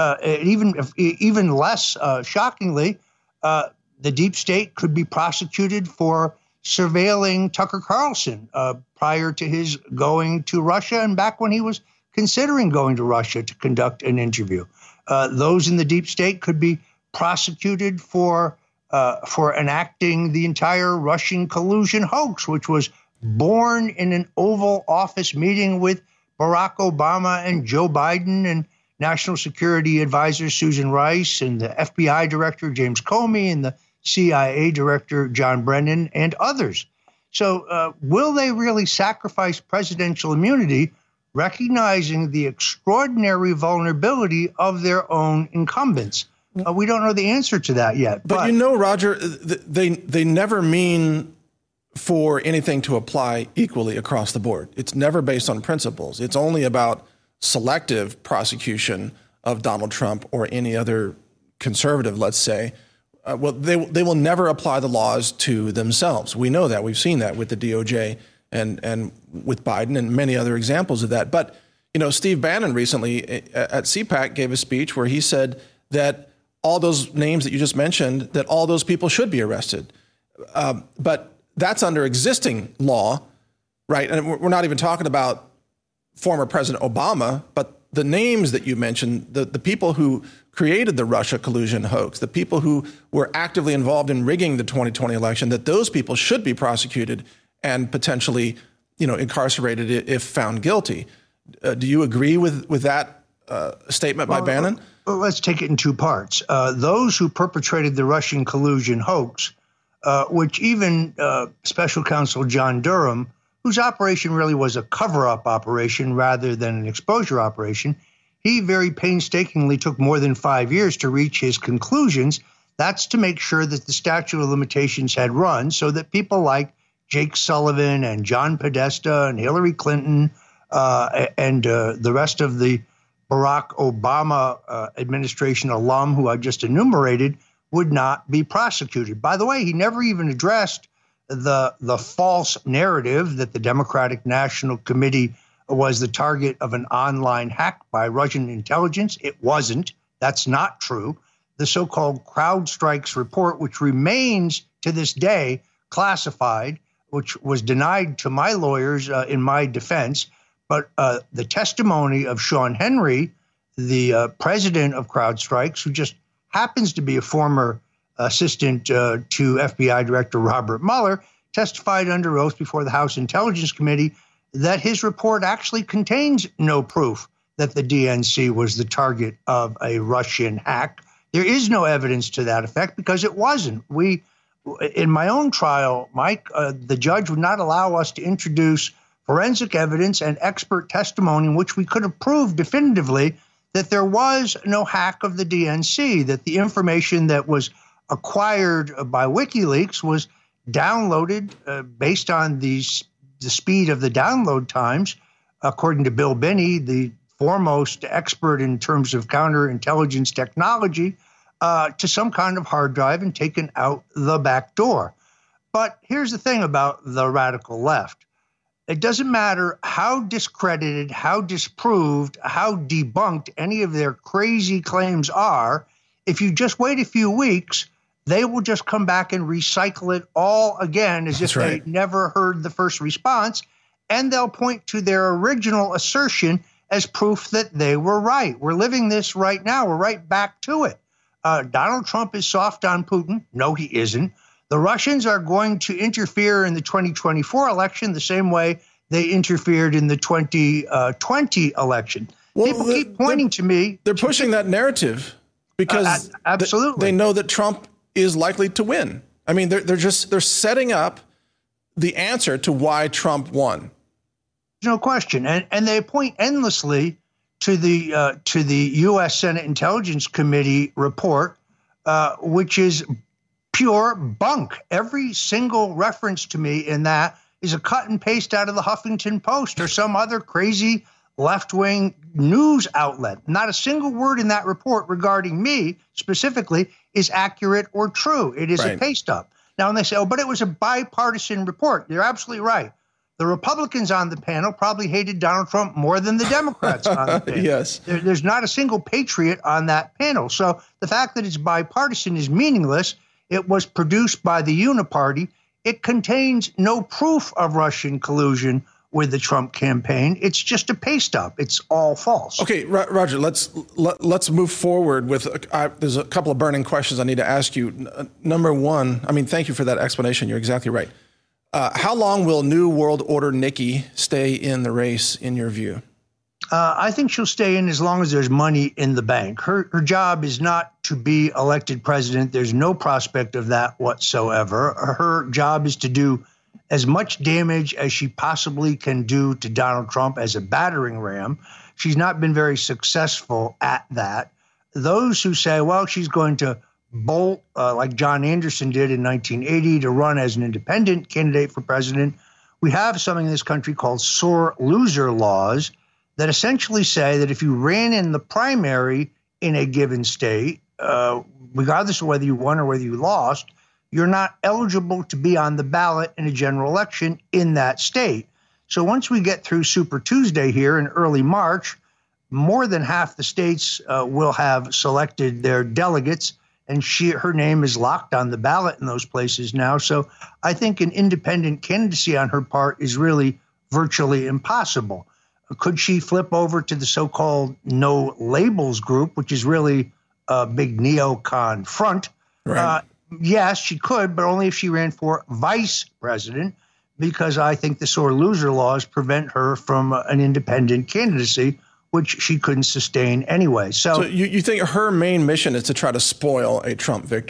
Even less shockingly, the deep state could be prosecuted for surveilling Tucker Carlson prior to his going to Russia and back when he was considering going to Russia to conduct an interview. Those in the deep state could be prosecuted for enacting the entire Russian collusion hoax, which was born in an Oval Office meeting with Barack Obama and Joe Biden and National Security Advisor Susan Rice and the FBI Director James Comey and the CIA Director John Brennan and others. So will they really sacrifice presidential immunity, recognizing the extraordinary vulnerability of their own incumbents? We don't know the answer to that yet. But Roger, they never mean for anything to apply equally across the board. It's never based on principles. It's only about selective prosecution of Donald Trump or any other conservative, let's say. They will never apply the laws to themselves. We know that. We've seen that with the DOJ and with Biden and many other examples of that. But, Steve Bannon recently at CPAC gave a speech where he said that all those names that you just mentioned, that all those people should be arrested. But that's under existing law, right? And we're not even talking about former President Obama, but the names that you mentioned, the people who created the Russia collusion hoax, the people who were actively involved in rigging the 2020 election, that those people should be prosecuted and potentially, incarcerated if found guilty. Do you agree with that statement by Bannon? Well, let's take it in two parts. Those who perpetrated the Russian collusion hoax which even Special Counsel John Durham, whose operation really was a cover-up operation rather than an exposure operation, he very painstakingly took more than 5 years to reach his conclusions. That's to make sure that the statute of limitations had run so that people like Jake Sullivan and John Podesta and Hillary Clinton and the rest of the Barack Obama administration alum who I just enumerated would not be prosecuted. By the way, he never even addressed the false narrative that the Democratic National Committee was the target of an online hack by Russian intelligence. It wasn't. That's not true. The so-called CrowdStrikes report, which remains to this day classified, which was denied to my lawyers in my defense, but the testimony of Sean Henry, the president of CrowdStrikes, who just happens to be a former assistant to FBI Director Robert Mueller, testified under oath before the House Intelligence Committee that his report actually contains no proof that the DNC was the target of a Russian hack. There is no evidence to that effect because it wasn't. In my own trial, Mike, the judge would not allow us to introduce forensic evidence and expert testimony in which we could have proved definitively that there was no hack of the DNC, that the information that was acquired by WikiLeaks was downloaded based on the speed of the download times, according to Bill Binney, the foremost expert in terms of counterintelligence technology, to some kind of hard drive and taken out the back door. But here's the thing about the radical left. It doesn't matter how discredited, how disproved, how debunked any of their crazy claims are. If you just wait a few weeks, they will just come back and recycle it all again as if they never heard the first response. And they'll point to their original assertion as proof that they were right. We're living this right now. We're right back to it. Donald Trump is soft on Putin. No, he isn't. The Russians are going to interfere in the 2024 election the same way they interfered in the 2020 election. Well, people keep pointing to me. They're pushing that narrative because absolutely they know that Trump is likely to win. I mean, they're setting up the answer to why Trump won. No question. And they point endlessly to the U.S. Senate Intelligence Committee report, which is pure bunk. Every single reference to me in that is a cut and paste out of the Huffington Post or some other crazy left-wing news outlet. Not a single word in that report regarding me specifically is accurate or true. It is a paste-up. Now, when they say, but it was a bipartisan report, they're absolutely right. The Republicans on the panel probably hated Donald Trump more than the Democrats on the panel. Yes. There's not a single patriot on that panel. So the fact that it's bipartisan is meaningless. It was produced by the Uniparty. It contains no proof of Russian collusion with the Trump campaign. It's just a paste-up. It's all false. Okay, Roger, let's move forward with there's a couple of burning questions I need to ask you. Number one, I mean, thank you for that explanation. You're exactly right. How long will New World Order Nikki stay in the race, in your view? I think she'll stay in as long as there's money in the bank. Her job is not to be elected president. There's no prospect of that whatsoever. Her job is to do as much damage as she possibly can do to Donald Trump as a battering ram. She's not been very successful at that. Those who say, well, she's going to bolt like John Anderson did in 1980 to run as an independent candidate for president, we have something in this country called sore loser laws that essentially say that if you ran in the primary in a given state, regardless of whether you won or whether you lost, you're not eligible to be on the ballot in a general election in that state. So once we get through Super Tuesday here in early March, more than half the states will have selected their delegates, and her name is locked on the ballot in those places now. So I think an independent candidacy on her part is really virtually impossible. Could she flip over to the so-called no labels group, which is really a big neocon front? Right. Yes, she could, but only if she ran for vice president, because I think the sore loser laws prevent her from an independent candidacy, which she couldn't sustain anyway. So you think her main mission is to try to spoil a Trump victory?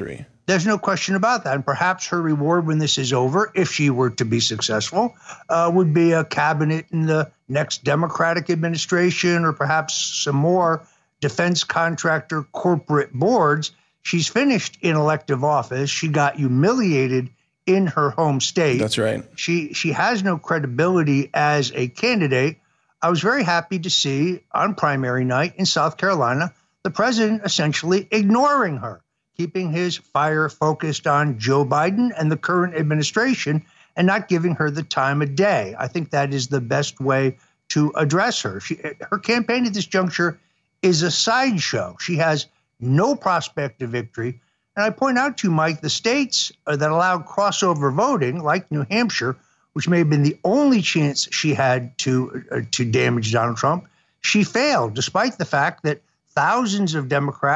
There's no question about that. And perhaps her reward when this is over, if she were to be successful, would be a cabinet in the next Democratic administration, or perhaps some more defense contractor corporate boards. She's finished in elective office. She got humiliated in her home state. That's right. She has no credibility as a candidate. I was very happy to see on primary night in South Carolina, the president essentially ignoring her, keeping his fire focused on Joe Biden and the current administration and not giving her the time of day. I think that is the best way to address her. Her campaign at this juncture is a sideshow. She has no prospect of victory. And I point out to you, Mike, the states that allowed crossover voting, like New Hampshire, which may have been the only chance she had to damage Donald Trump, she failed, despite the fact that thousands of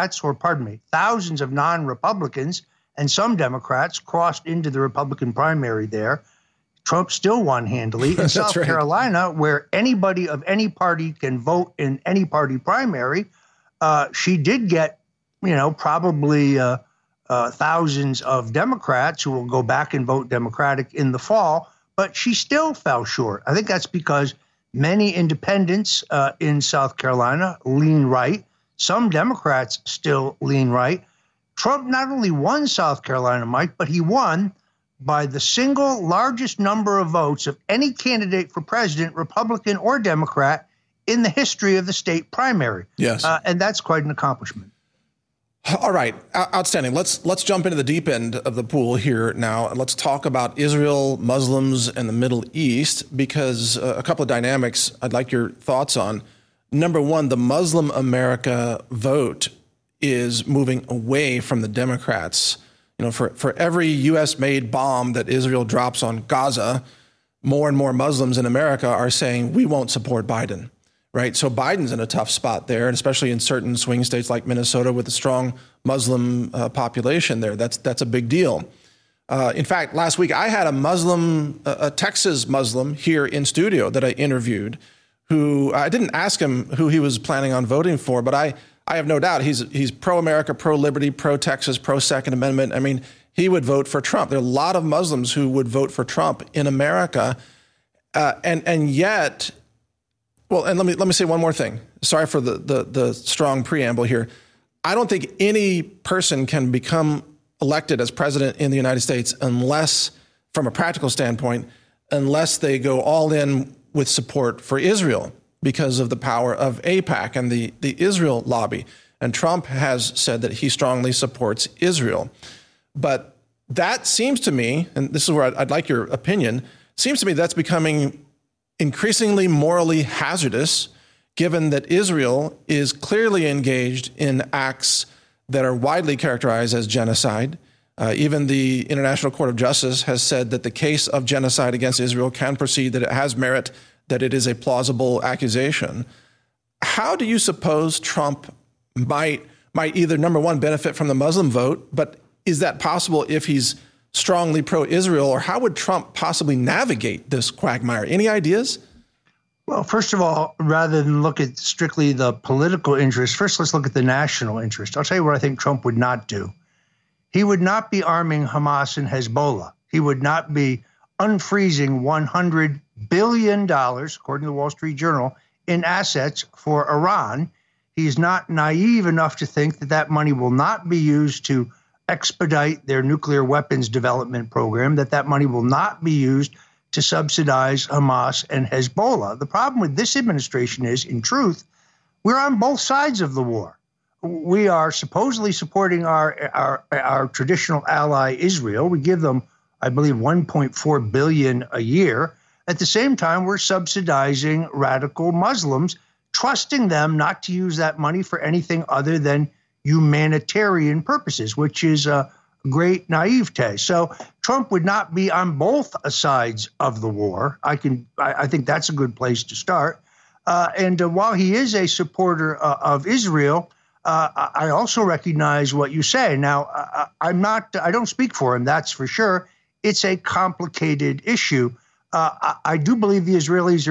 non-Republicans and some Democrats crossed into the Republican primary there. Trump still won handily. In South Carolina, where anybody of any party can vote in any party primary, she did get, probably thousands of Democrats who will go back and vote Democratic in the fall, but she still fell short. I think that's because many independents in South Carolina lean right. Some Democrats still lean right. Trump not only won South Carolina, Mike, but he won by the single largest number of votes of any candidate for president, Republican or Democrat, in the history of the state primary. Yes. And that's quite an accomplishment. All right. Outstanding. Let's jump into the deep end of the pool here now. And let's talk about Israel, Muslims, and the Middle East, because a couple of dynamics I'd like your thoughts on. Number one, the Muslim America vote is moving away from the Democrats. For every U.S.-made bomb that Israel drops on Gaza, more and more Muslims in America are saying, we won't support Biden, right? So Biden's in a tough spot there, and especially in certain swing states like Minnesota with a strong Muslim population there. That's a big deal. In fact, last week I had a Texas Muslim here in studio that I interviewed, who I didn't ask him who he was planning on voting for, but I have no doubt he's pro-America, pro-liberty, pro-Texas, pro-Second Amendment. I mean, he would vote for Trump. There are a lot of Muslims who would vote for Trump in America, and yet, well, and let me say one more thing. Sorry for the strong preamble here. I don't think any person can become elected as president in the United States unless, from a practical standpoint, unless they go all in with support for Israel, because of the power of AIPAC and the Israel lobby. And Trump has said that he strongly supports Israel. But that seems to me, and this is where I'd like your opinion, seems to me that's becoming increasingly morally hazardous, given that Israel is clearly engaged in acts that are widely characterized as genocide. Even the International Court of Justice has said that the case of genocide against Israel can proceed, that it has merit, that it is a plausible accusation. How do you suppose Trump might either, number one, benefit from the Muslim vote, but is that possible if he's strongly pro-Israel, or how would Trump possibly navigate this quagmire? Any ideas? Well, first of all, rather than look at strictly the political interest, first let's look at the national interest. I'll tell you what I think Trump would not do. He would not be arming Hamas and Hezbollah. He would not be unfreezing $100 billion, according to the Wall Street Journal, in assets for Iran. He's not naive enough to think that that money will not be used to expedite their nuclear weapons development program, that money will not be used to subsidize Hamas and Hezbollah. The problem with this administration is, in truth, we're on both sides of the war. We are supposedly supporting our traditional ally, Israel. We give them, I believe, $1.4 billion a year. At the same time, we're subsidizing radical Muslims, trusting them not to use that money for anything other than humanitarian purposes, which is a great naivete. So Trump would not be on both sides of the war. I think that's a good place to start. And while he is a supporter of Israel, I also recognize what you say. Now, I don't speak for him, that's for sure. It's a complicated issue. I do believe the Israelis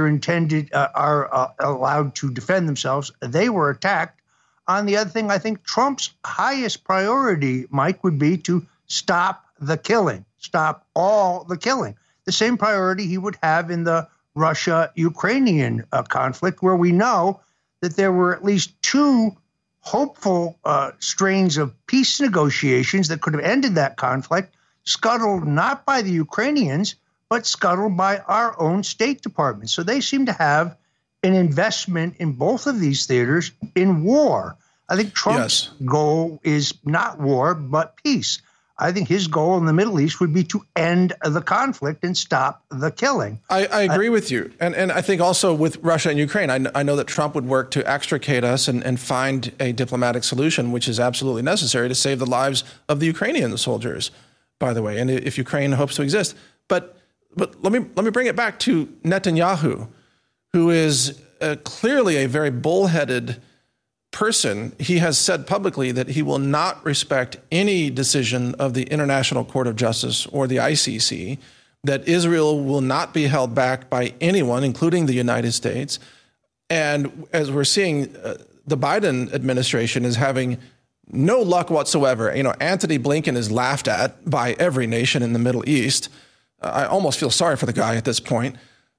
are allowed to defend themselves. They were attacked. On the other thing, I think Trump's highest priority, Mike, would be to stop the killing, stop all the killing. The same priority he would have in the Russia-Ukrainian conflict, where we know that there were at least two hopeful strains of peace negotiations that could have ended that conflict, scuttled not by the Ukrainians, but scuttled by our own State Department. So they seem to have an investment in both of these theaters in war. I think Trump's goal is not war, but peace. I think his goal in the Middle East would be to end the conflict and stop the killing. I agree with you. And I think also with Russia and Ukraine, I know that Trump would work to extricate us and find a diplomatic solution, which is absolutely necessary to save the lives of the Ukrainian soldiers, by the way, and if Ukraine hopes to exist. But let me bring it back to Netanyahu, who is clearly a very bullheaded person. He has said publicly that he will not respect any decision of the International Court of Justice or the ICC, that Israel will not be held back by anyone, including the United States. And as we're seeing, the Biden administration is having no luck whatsoever. Antony Blinken is laughed at by every nation in the Middle East. I almost feel sorry for the guy at this point.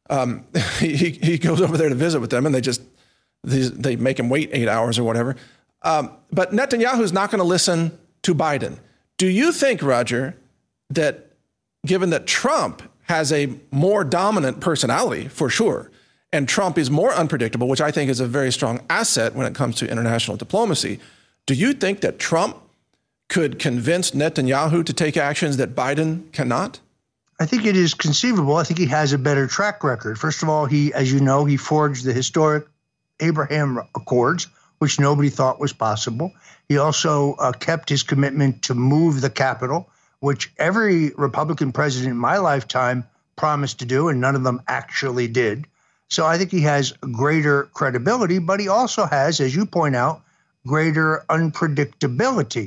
He goes over there to visit with them, and they make him wait 8 hours or whatever. But Netanyahu's not going to listen to Biden. Do you think, Roger, that given that Trump has a more dominant personality, for sure, and Trump is more unpredictable, which I think is a very strong asset when it comes to international diplomacy, do you think that Trump could convince Netanyahu to take actions that Biden cannot? I think it is conceivable. I think he has a better track record. First of all, as you know, he forged the historic Abraham Accords, which nobody thought was possible. He also kept his commitment to move the capital, which every Republican president in my lifetime promised to do, and none of them actually did. So I think he has greater credibility, but he also has, as you point out, greater unpredictability.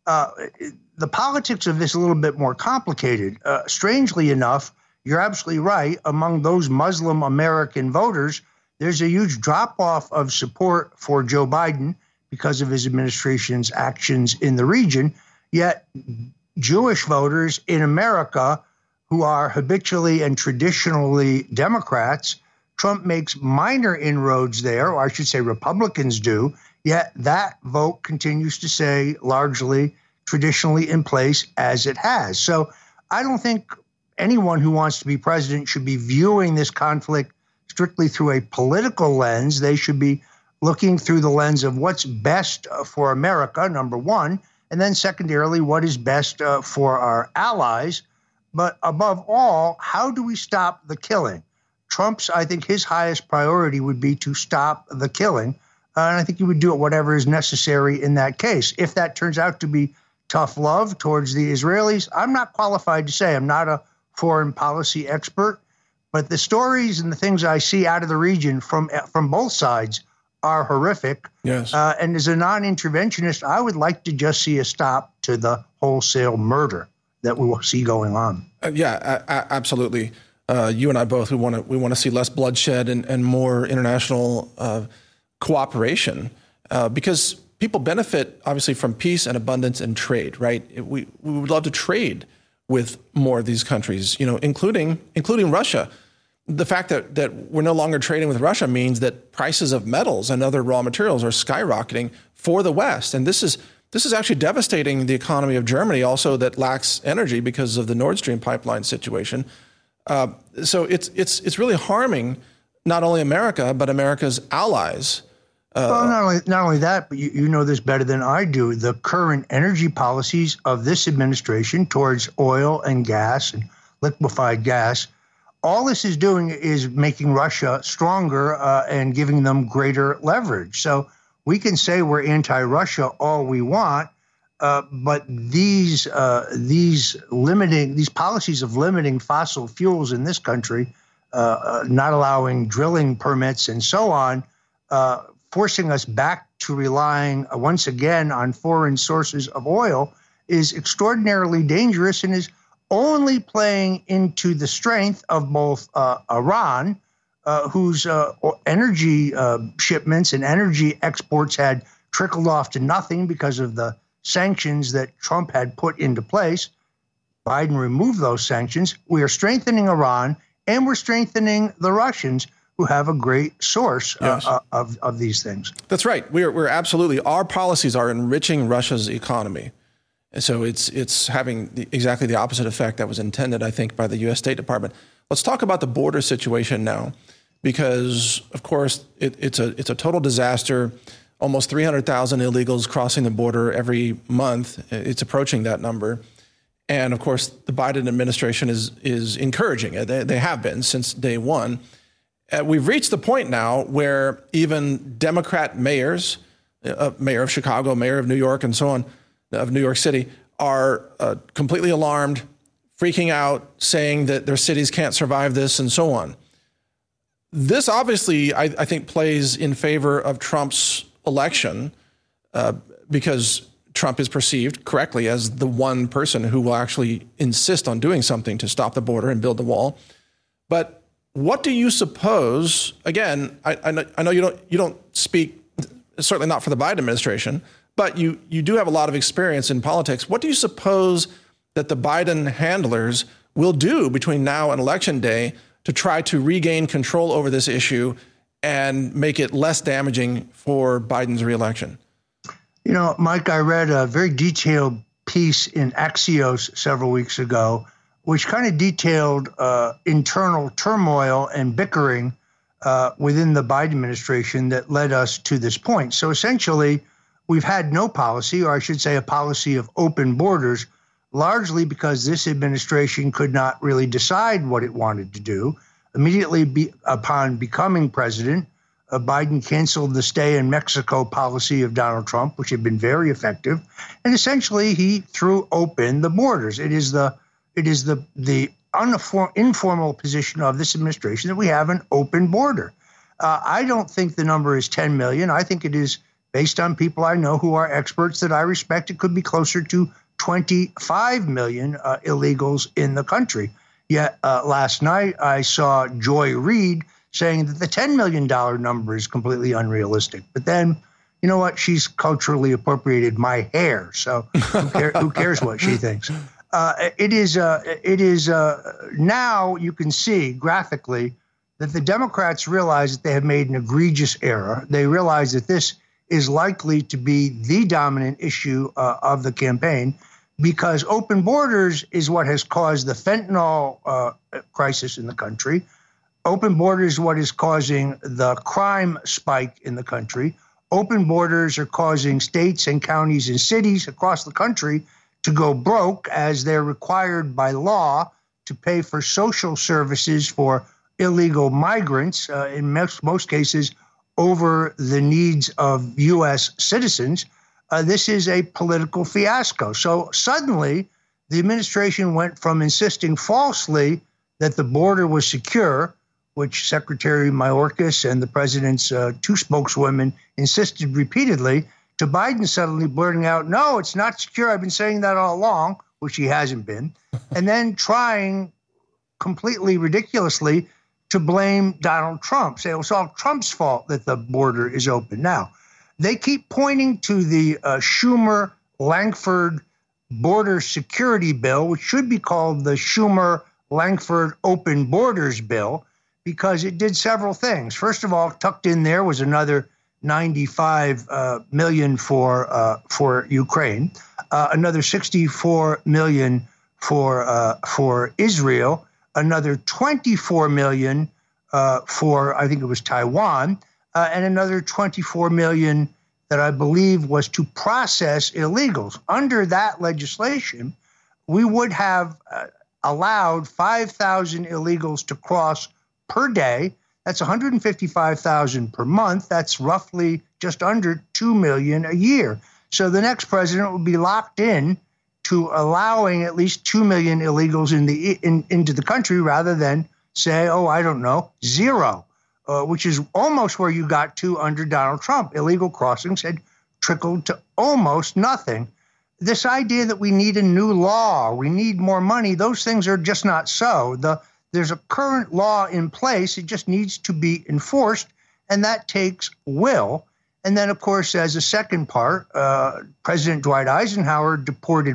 The politics of this is a little bit more complicated. Strangely enough, you're absolutely right. Among those Muslim American voters, there's a huge drop-off of support for Joe Biden because of his administration's actions in the region. Yet Jewish voters in America who are habitually and traditionally Democrats, Trump makes minor inroads there, or I should say Republicans do, yet that vote continues to stay largely traditionally in place as it has. So I don't think anyone who wants to be president should be viewing this conflict strictly through a political lens. They should be looking through the lens of what's best for America, number one, and then secondarily, what is best for our allies. But above all, how do we stop the killing? Trump's, I think his highest priority would be to stop the killing. And I think he would do it whatever is necessary in that case. If that turns out to be tough love towards the Israelis, I'm not qualified to say. I'm not a foreign policy expert. But the stories and the things I see out of the region from both sides are horrific. Yes. And as a non-interventionist, I would like to just see a stop to the wholesale murder that we will see going on. Absolutely. You and I both, we want to see less bloodshed and more international cooperation because people benefit obviously from peace and abundance and trade, right? We would love to trade with more of these countries, including Russia. The fact that we're no longer trading with Russia means that prices of metals and other raw materials are skyrocketing for the West. And this is actually devastating the economy of Germany also, that lacks energy because of the Nord Stream pipeline situation. So it's really harming not only America, but America's allies. Well, not only that, but you know this better than I do. The current energy policies of this administration towards oil and gas and liquefied gas, all this is doing is making Russia stronger and giving them greater leverage. So we can say we're anti-Russia all we want, but these policies of limiting fossil fuels in this country, not allowing drilling permits and so on, forcing us back to relying once again on foreign sources of oil is extraordinarily dangerous and is only playing into the strength of both Iran, whose energy shipments and energy exports had trickled off to nothing because of the sanctions that Trump had put into place. Biden removed those sanctions. We are strengthening Iran, and we're strengthening the Russians, who have a great source of these things. That's right. We're absolutely, our policies are enriching Russia's economy. And so it's having exactly the opposite effect that was intended, I think, by the U.S. State Department. Let's talk about the border situation now, because, of course, it's a total disaster. Almost 300,000 illegals crossing the border every month. It's approaching that number. And, of course, the Biden administration is encouraging it. They have been since day one. We've reached the point now where even Democrat mayors, mayor of Chicago, mayor of New York, and so on, of New York City, are completely alarmed, freaking out, saying that their cities can't survive this, and so on. This obviously, I think, plays in favor of Trump's election because Trump is perceived correctly as the one person who will actually insist on doing something to stop the border and build the wall. But what do you suppose? Again, I know you don't speak, certainly not for the Biden administration, but you do have a lot of experience in politics. What do you suppose that the Biden handlers will do between now and Election Day to try to regain control over this issue and make it less damaging for Biden's reelection? You know, Mike, I read a very detailed piece in Axios several weeks ago, which kind of detailed internal turmoil and bickering within the Biden administration that led us to this point. So essentially, we've had no policy, or I should say a policy of open borders, largely because this administration could not really decide what it wanted to do. Immediately upon becoming president, Biden canceled the stay in Mexico policy of Donald Trump, which had been very effective. And essentially, he threw open the borders. It is the informal position of this administration that we have an open border. I don't think the number is 10 million. I think it is, based on people I know who are experts that I respect, it could be closer to 25 million illegals in the country. Yet last night I saw Joy Reid saying that the $10 million number is completely unrealistic. But then, you know what? She's culturally appropriated my hair. So who cares what she thinks? It is now you can see graphically that the Democrats realize that they have made an egregious error. They realize that this is likely to be the dominant issue of the campaign, because open borders is what has caused the fentanyl crisis in the country. Open borders is what is causing the crime spike in the country. Open borders are causing states and counties and cities across the country to go broke, as they're required by law to pay for social services for illegal migrants, in most cases over the needs of U.S. citizens. This is a political fiasco. So suddenly, the administration went from insisting falsely that the border was secure, which Secretary Mayorkas and the president's two spokeswomen insisted repeatedly, to Biden suddenly blurting out, no, it's not secure. I've been saying that all along, which he hasn't been. And then trying completely ridiculously to blame Donald Trump, say it was all Trump's fault that the border is open. Now, they keep pointing to the Schumer-Lankford border security bill, which should be called the Schumer-Lankford open borders bill, because it did several things. First of all, tucked in there was another $95 million for Ukraine, another $64 million for Israel, another $24 million for, I think it was Taiwan, and another $24 million that I believe was to process illegals. Under that legislation, we would have allowed 5,000 illegals to cross per day. That's 155,000 per month. That's roughly just under 2 million a year. So the next president would be locked in to allowing at least 2 million illegals into the country, rather than say, oh, I don't know, zero, which is almost where you got to under Donald Trump. Illegal crossings had trickled to almost nothing. This idea that we need a new law, we need more money, those things are just not so. There's a current law in place. It just needs to be enforced, and that takes will. And then, of course, as a second part, President Dwight Eisenhower deported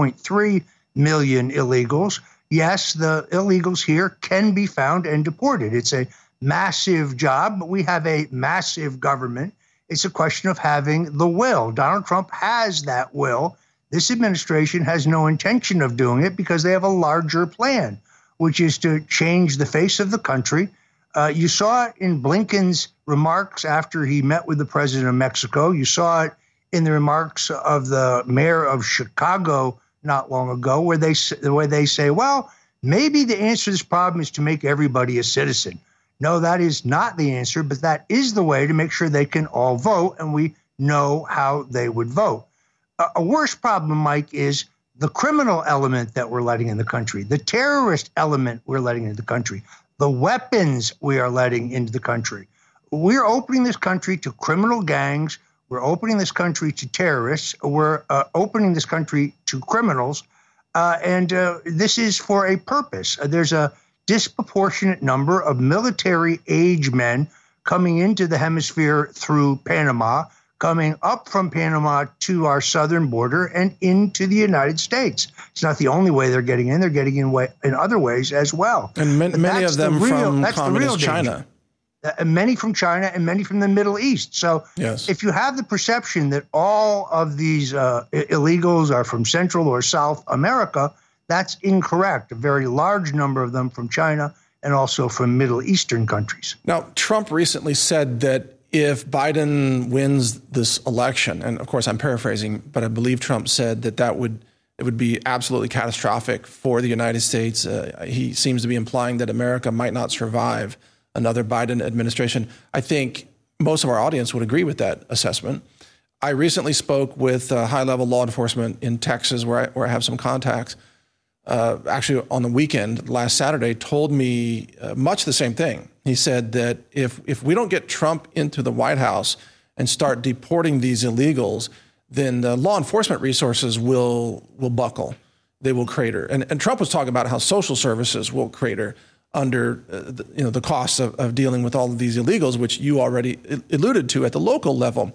1.3 million illegals. Yes, the illegals here can be found and deported. It's a massive job, but we have a massive government. It's a question of having the will. Donald Trump has that will. This administration has no intention of doing it because they have a larger plan, which is to change the face of the country. You saw it in Blinken's remarks after he met with the president of Mexico. You saw it in the remarks of the mayor of Chicago not long ago, where they say, well, maybe the answer to this problem is to make everybody a citizen. No, that is not the answer, but that is the way to make sure they can all vote, and we know how they would vote. A worse problem, Mike, is the criminal element that we're letting in the country, the terrorist element we're letting into the country, the weapons we are letting into the country. We're opening this country to criminal gangs. We're opening this country to terrorists. We're opening this country to criminals. And this is for a purpose. There's a disproportionate number of military-age men coming into the hemisphere through Panama, coming up from Panama to our southern border and into the United States. It's not the only way they're getting in. They're getting in other ways as well. And many of them from communist China. Many from China and many from the Middle East. So yes, if you have the perception that all of these illegals are from Central or South America, that's incorrect. A very large number of them from China and also from Middle Eastern countries. Now, Trump recently said that if Biden wins this election, and of course I'm paraphrasing, but I believe Trump said that it would be absolutely catastrophic for the United States. He seems to be implying that America might not survive another Biden administration. I think most of our audience would agree with that assessment. I recently spoke with high-level law enforcement in Texas, where I have some contacts. Actually, on the weekend, last Saturday, told me much the same thing. He said that if we don't get Trump into the White House and start deporting these illegals, then the law enforcement resources will buckle. They will crater. And Trump was talking about how social services will crater under the costs of dealing with all of these illegals, which you already alluded to at the local level.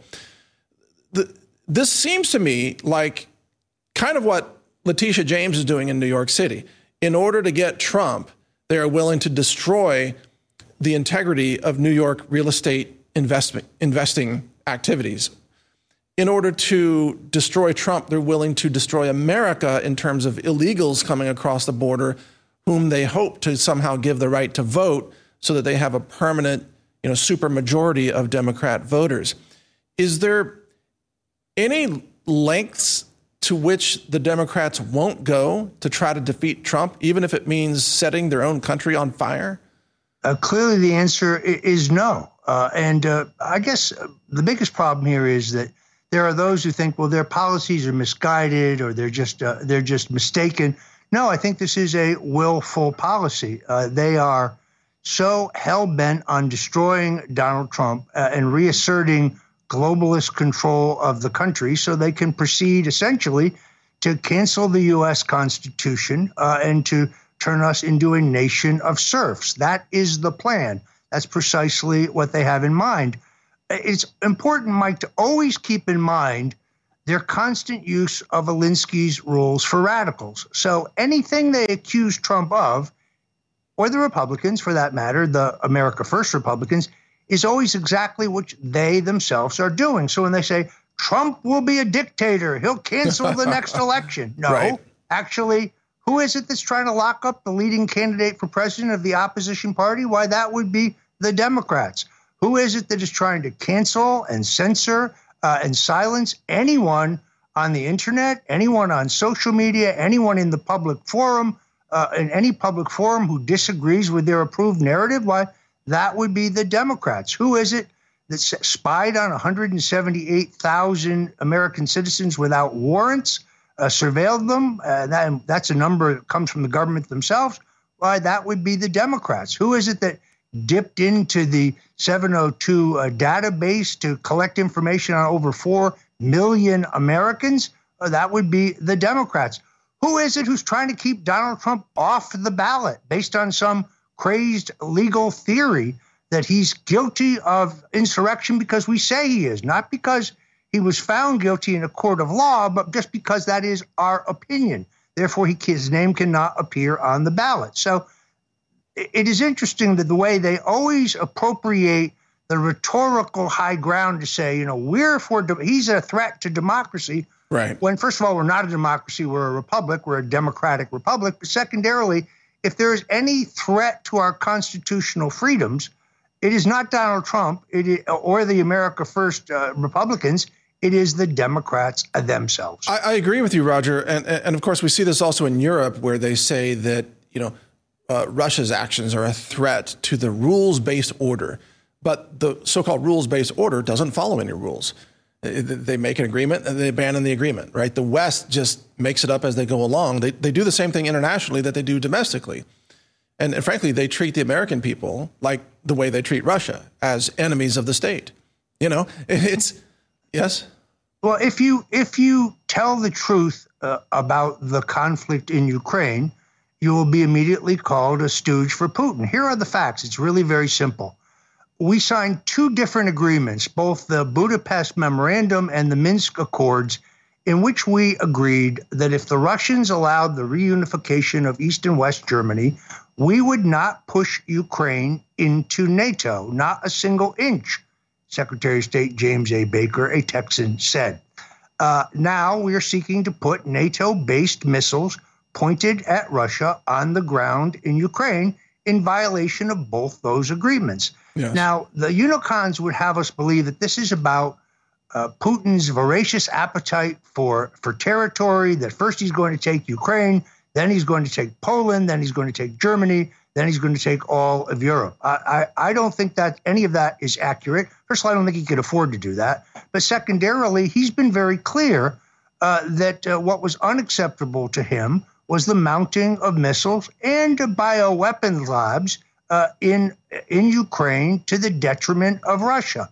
This seems to me like kind of what Letitia James is doing in New York City. In order to get Trump, they are willing to destroy the integrity of New York real estate investing activities. In order to destroy Trump, they're willing to destroy America in terms of illegals coming across the border, whom they hope to somehow give the right to vote so that they have a permanent, super majority of Democrat voters. Is there any lengths to which the Democrats won't go to try to defeat Trump, even if it means setting their own country on fire? Clearly, the answer is no. And I guess the biggest problem here is that there are those who think, well, their policies are misguided or they're just mistaken. No, I think this is a willful policy. They are so hell-bent on destroying Donald Trump and reasserting globalist control of the country so they can proceed essentially to cancel the U.S. Constitution and to turn us into a nation of serfs. That is the plan. That's precisely what they have in mind. It's important, Mike, to always keep in mind their constant use of Alinsky's rules for radicals. So anything they accuse Trump of, or the Republicans for that matter, the America First Republicans, is always exactly what they themselves are doing. So when they say, Trump will be a dictator, he'll cancel the next election. No, right. Actually, who is it that's trying to lock up the leading candidate for president of the opposition party? Why, that would be the Democrats. Who is it that is trying to cancel and censor and silence anyone on the internet, anyone on social media, anyone in the public forum, in any public forum who disagrees with their approved narrative? Why, that would be the Democrats. Who is it that spied on 178,000 American citizens without warrants, surveilled them? That's a number that comes from the government themselves. Why, that would be the Democrats. Who is it that dipped into the 702 database to collect information on over 4 million Americans? That would be the Democrats. Who is it who's trying to keep Donald Trump off the ballot based on some crazed legal theory? that he's guilty of insurrection because we say he is, not because he was found guilty in a court of law, but just because that is our opinion. Therefore, his name cannot appear on the ballot. So it is interesting that the way they always appropriate the rhetorical high ground to say, he's a threat to democracy. Right. When, first of all, we're not a democracy, we're a republic, we're a democratic republic. But secondarily, if there is any threat to our constitutional freedoms, it is not Donald Trump or the America First Republicans. It is the Democrats themselves. I agree with you, Roger. And of course, we see this also in Europe, where they say that, Russia's actions are a threat to the rules-based order. But the so-called rules-based order doesn't follow any rules. They make an agreement and they abandon the agreement, right? The West just makes it up as they go along. They do the same thing internationally that they do domestically. And frankly, they treat the American people like the way they treat Russia, as enemies of the state. Yes? Well, if you tell the truth about the conflict in Ukraine, you will be immediately called a stooge for Putin. Here are the facts. It's really very simple. We signed two different agreements, both the Budapest Memorandum and the Minsk Accords, in which we agreed that if the Russians allowed the reunification of East and West Germany, we would not push Ukraine into NATO, not a single inch, Secretary of State James A. Baker, a Texan, said. Now we are seeking to put NATO-based missiles pointed at Russia on the ground in Ukraine in violation of both those agreements. Yes. Now, the Unicons would have us believe that this is about Putin's voracious appetite for territory, that first he's going to take Ukraine, then he's going to take Poland, then he's going to take Germany, then he's going to take all of Europe. I don't think that any of that is accurate. First of all, I don't think he could afford to do that. But secondarily, he's been very clear that what was unacceptable to him was the mounting of missiles and bioweapons labs in Ukraine to the detriment of Russia.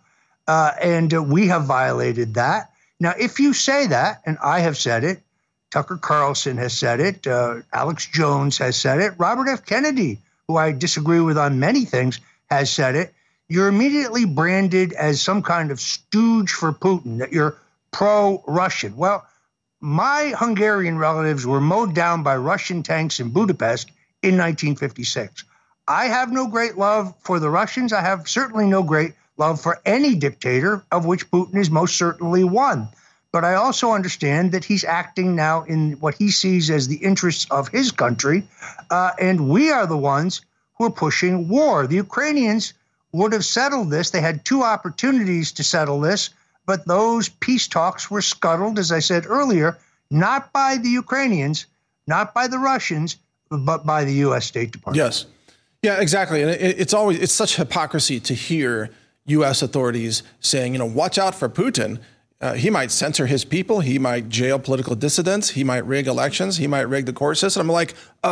And we have violated that. Now, if you say that, and I have said it, Tucker Carlson has said it, Alex Jones has said it, Robert F. Kennedy, who I disagree with on many things, has said it, you're immediately branded as some kind of stooge for Putin, that you're pro-Russian. Well, my Hungarian relatives were mowed down by Russian tanks in Budapest in 1956. I have no great love for the Russians. I have certainly no great love for any dictator, of which Putin is most certainly one. But I also understand that he's acting now in what he sees as the interests of his country, and we are the ones who are pushing war. The Ukrainians would have settled this. They had two opportunities to settle this, but those peace talks were scuttled, as I said earlier, not by the Ukrainians, not by the Russians, but by the U.S. State Department. Yes. Yeah, exactly. And it's such hypocrisy to hear U.S. authorities saying, watch out for Putin. He might censor his people. He might jail political dissidents. He might rig elections. He might rig the court system. I'm like,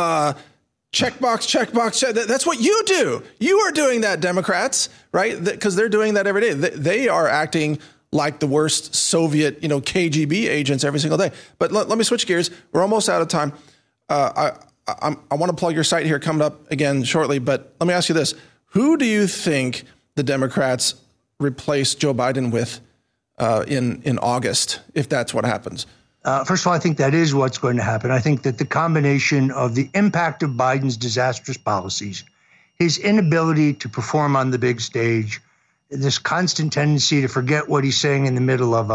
checkbox. That's what you do. You are doing that, Democrats, right? Because they're doing that every day. They are acting like the worst Soviet, KGB agents every single day. But let me switch gears. We're almost out of time. I want to plug your site here coming up again shortly. But let me ask you this. Who do you think the Democrats replace Joe Biden with in August, if that's what happens? First of all, I think that is what's going to happen. I think that the combination of the impact of Biden's disastrous policies, his inability to perform on the big stage, this constant tendency to forget what he's saying in the middle of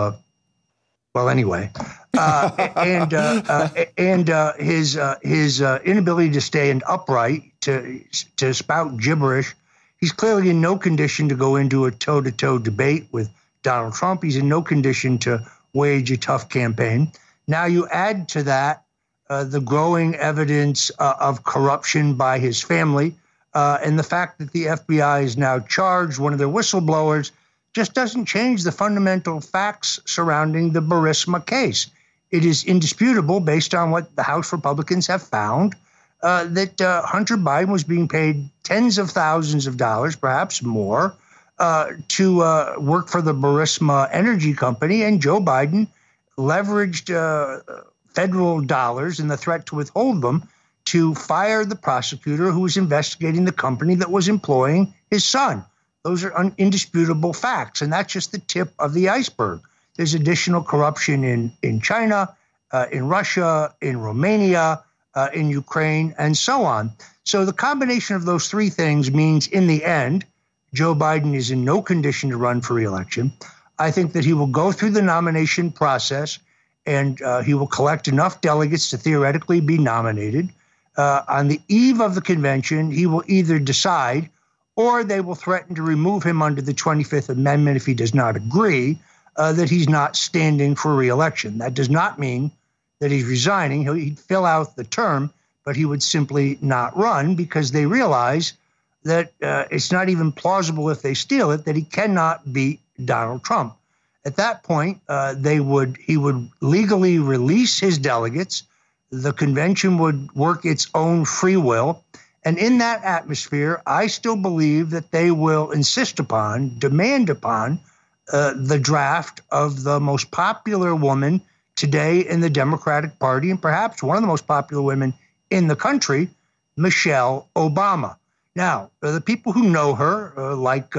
his inability to stay upright, to spout gibberish. He's clearly in no condition to go into a toe-to-toe debate with Donald Trump. He's in no condition to wage a tough campaign. Now you add to that the growing evidence of corruption by his family, and the fact that the FBI is now charged, one of their whistleblowers, just doesn't change the fundamental facts surrounding the Burisma case. It is indisputable, based on what the House Republicans have found, that Hunter Biden was being paid tens of thousands of dollars, perhaps more, to work for the Burisma Energy Company, and Joe Biden leveraged federal dollars and the threat to withhold them to fire the prosecutor who was investigating the company that was employing his son. Those are indisputable facts, and that's just the tip of the iceberg. There's additional corruption in China, in Russia, in Romania, in Ukraine, and so on. So the combination of those three things means, in the end, Joe Biden is in no condition to run for re-election. I think that he will go through the nomination process, and he will collect enough delegates to theoretically be nominated. On the eve of the convention, he will either decide, or they will threaten to remove him under the 25th Amendment if he does not agree, that he's not standing for re-election. That does not mean that he's resigning. He'd fill out the term, but he would simply not run, because they realize that it's not even plausible, if they steal it, that he cannot beat Donald Trump. At that point, he would legally release his delegates. The convention would work its own free will. And in that atmosphere, I still believe that they will demand upon the draft of the most popular woman today in the Democratic Party, and perhaps one of the most popular women in the country, Michelle Obama. Now, the people who know her, like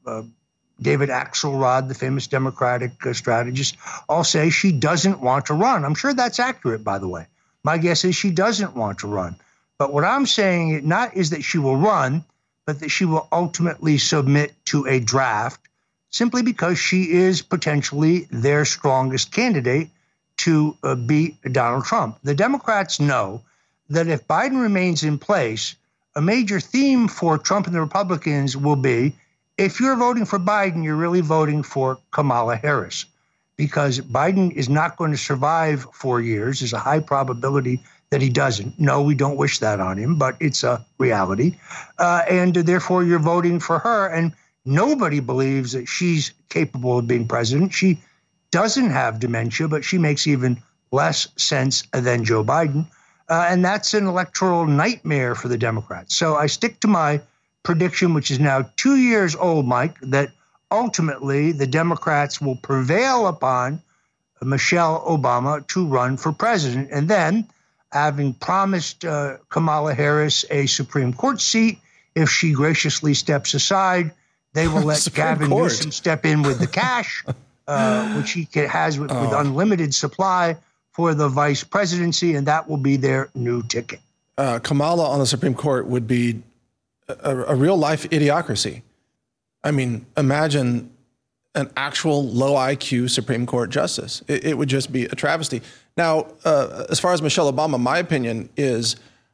David Axelrod, the famous Democratic strategist, all say she doesn't want to run. I'm sure that's accurate, by the way. My guess is she doesn't want to run. But what I'm saying not is that she will run, but that she will ultimately submit to a draft, simply because she is potentially their strongest candidate to beat Donald Trump. The Democrats know that if Biden remains in place, a major theme for Trump and the Republicans will be, if you're voting for Biden, you're really voting for Kamala Harris, because Biden is not going to survive 4 years. There's a high probability that he doesn't. No, we don't wish that on him, but it's a reality. And therefore, you're voting for her. And nobody believes that she's capable of being president. She doesn't have dementia, but she makes even less sense than Joe Biden. And that's an electoral nightmare for the Democrats. So I stick to my prediction, which is now 2 years old, Mike, that ultimately the Democrats will prevail upon Michelle Obama to run for president. And then, having promised Kamala Harris a Supreme Court seat, if she graciously steps aside, they will let Gavin Newsom step in with the cash, which he has with unlimited supply for the vice presidency, and that will be their new ticket. Kamala on the Supreme Court would be a real-life idiocracy. I mean, imagine an actual low IQ Supreme Court justice. It would just be a travesty. Now, as far as Michelle Obama, my opinion is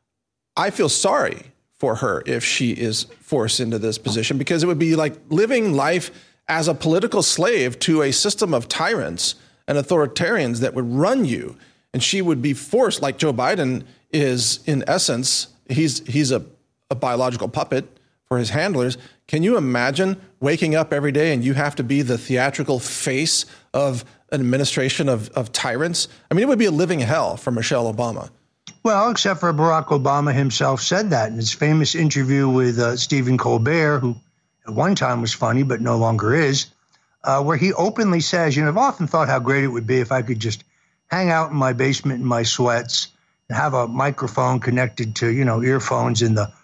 I feel sorry for her if she is forced into this position, because it would be like living life as a political slave to a system of tyrants and authoritarians that would run you. And she would be forced, like Joe Biden is, in essence, he's a biological puppet for his handlers. Can you imagine waking up every day and you have to be the theatrical face of an administration of tyrants? I mean, it would be a living hell for Michelle Obama. Well, except for Barack Obama himself said that in his famous interview with Stephen Colbert, who at one time was funny but no longer is, where he openly says, I've often thought how great it would be if I could just hang out in my basement in my sweats and have a microphone connected to, earphones in the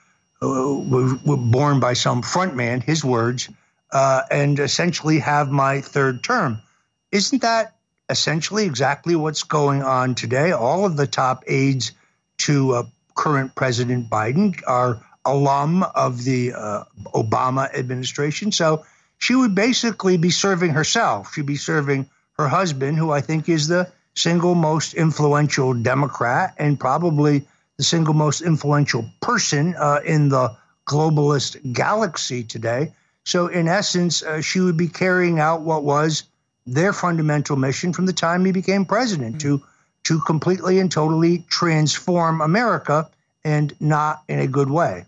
were born by some front man, his words, and essentially have my third term. Isn't that essentially exactly what's going on today? All of the top aides to current President Biden are alum of the Obama administration. So she would basically be serving herself. She'd be serving her husband, who I think is the single most influential Democrat and probably the single most influential person in the globalist galaxy today. So in essence, she would be carrying out what was their fundamental mission from the time he became president, to completely and totally transform America, and not in a good way.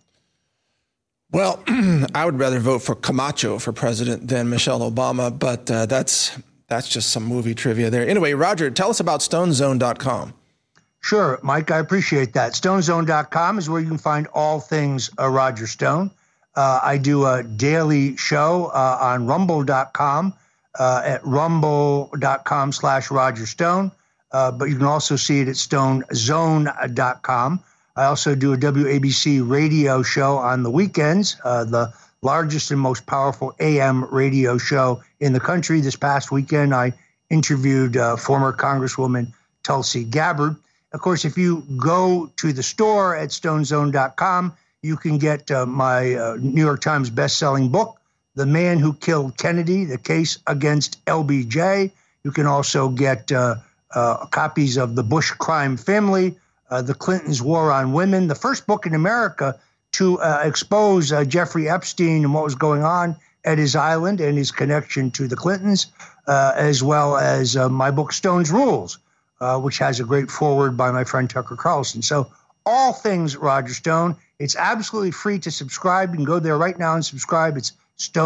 Well, I would rather vote for Camacho for president than Michelle Obama, but that's just some movie trivia there. Anyway, Roger, tell us about StoneZone.com. Sure, Mike, I appreciate that. StoneZone.com is where you can find all things Roger Stone. I do a daily show on Rumble.com at rumble.com/Roger Stone, but you can also see it at StoneZone.com. I also do a WABC radio show on the weekends, the largest and most powerful AM radio show in the country. This past weekend, I interviewed former Congresswoman Tulsi Gabbard. Of course, if you go to the store at stonezone.com, you can get my New York Times bestselling book, The Man Who Killed Kennedy, The Case Against LBJ. You can also get copies of The Bush Crime Family, The Clintons' War on Women, the first book in America to expose Jeffrey Epstein and what was going on at his island and his connection to the Clintons, as well as my book, Stone's Rules, which has a great foreword by my friend Tucker Carlson. So all things Roger Stone. It's absolutely free to subscribe. You can go there right now and subscribe. It's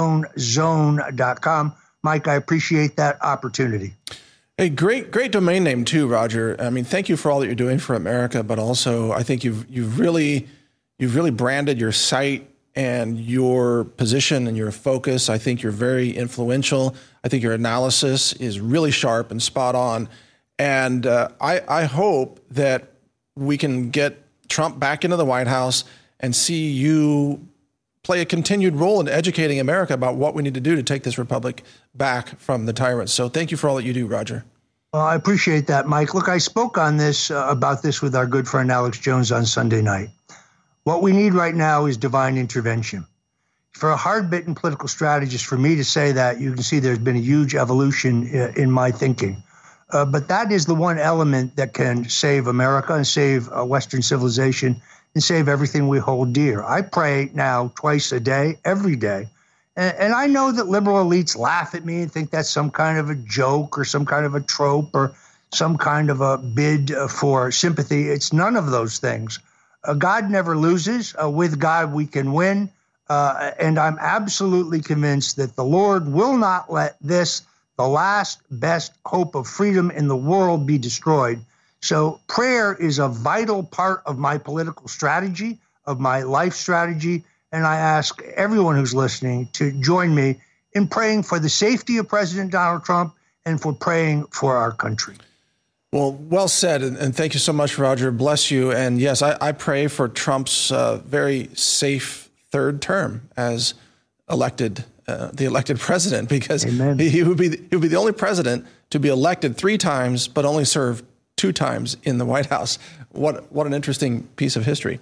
stonezone.com. Mike, I appreciate that opportunity. Hey, great domain name too, Roger. I mean, thank you for all that you're doing for America, but also I think you've really branded your site and your position and your focus. I think you're very influential. I think your analysis is really sharp and spot on. And I hope that we can get Trump back into the White House and see you play a continued role in educating America about what we need to do to take this republic back from the tyrants. So thank you for all that you do, Roger. Well, I appreciate that, Mike. Look, I spoke on this about this with our good friend Alex Jones on Sunday night. What we need right now is divine intervention. For a hard-bitten political strategist, for me to say that, you can see there's been a huge evolution in my thinking. But that is the one element that can save America and save Western civilization and save everything we hold dear. I pray now twice a day, every day. And I know that liberal elites laugh at me and think that's some kind of a joke or some kind of a trope or some kind of a bid for sympathy. It's none of those things. God never loses. With God, we can win. And I'm absolutely convinced that the Lord will not let this, the last best hope of freedom in the world, be destroyed. So prayer is a vital part of my political strategy, of my life strategy. And I ask everyone who's listening to join me in praying for the safety of President Donald Trump and for praying for our country. Well said. And thank you so much, Roger. Bless you. And yes, I pray for Trump's very safe third term as the elected president, because he would be the only president to be elected 3 times, but only serve 2 times in the White House. What an interesting piece of history.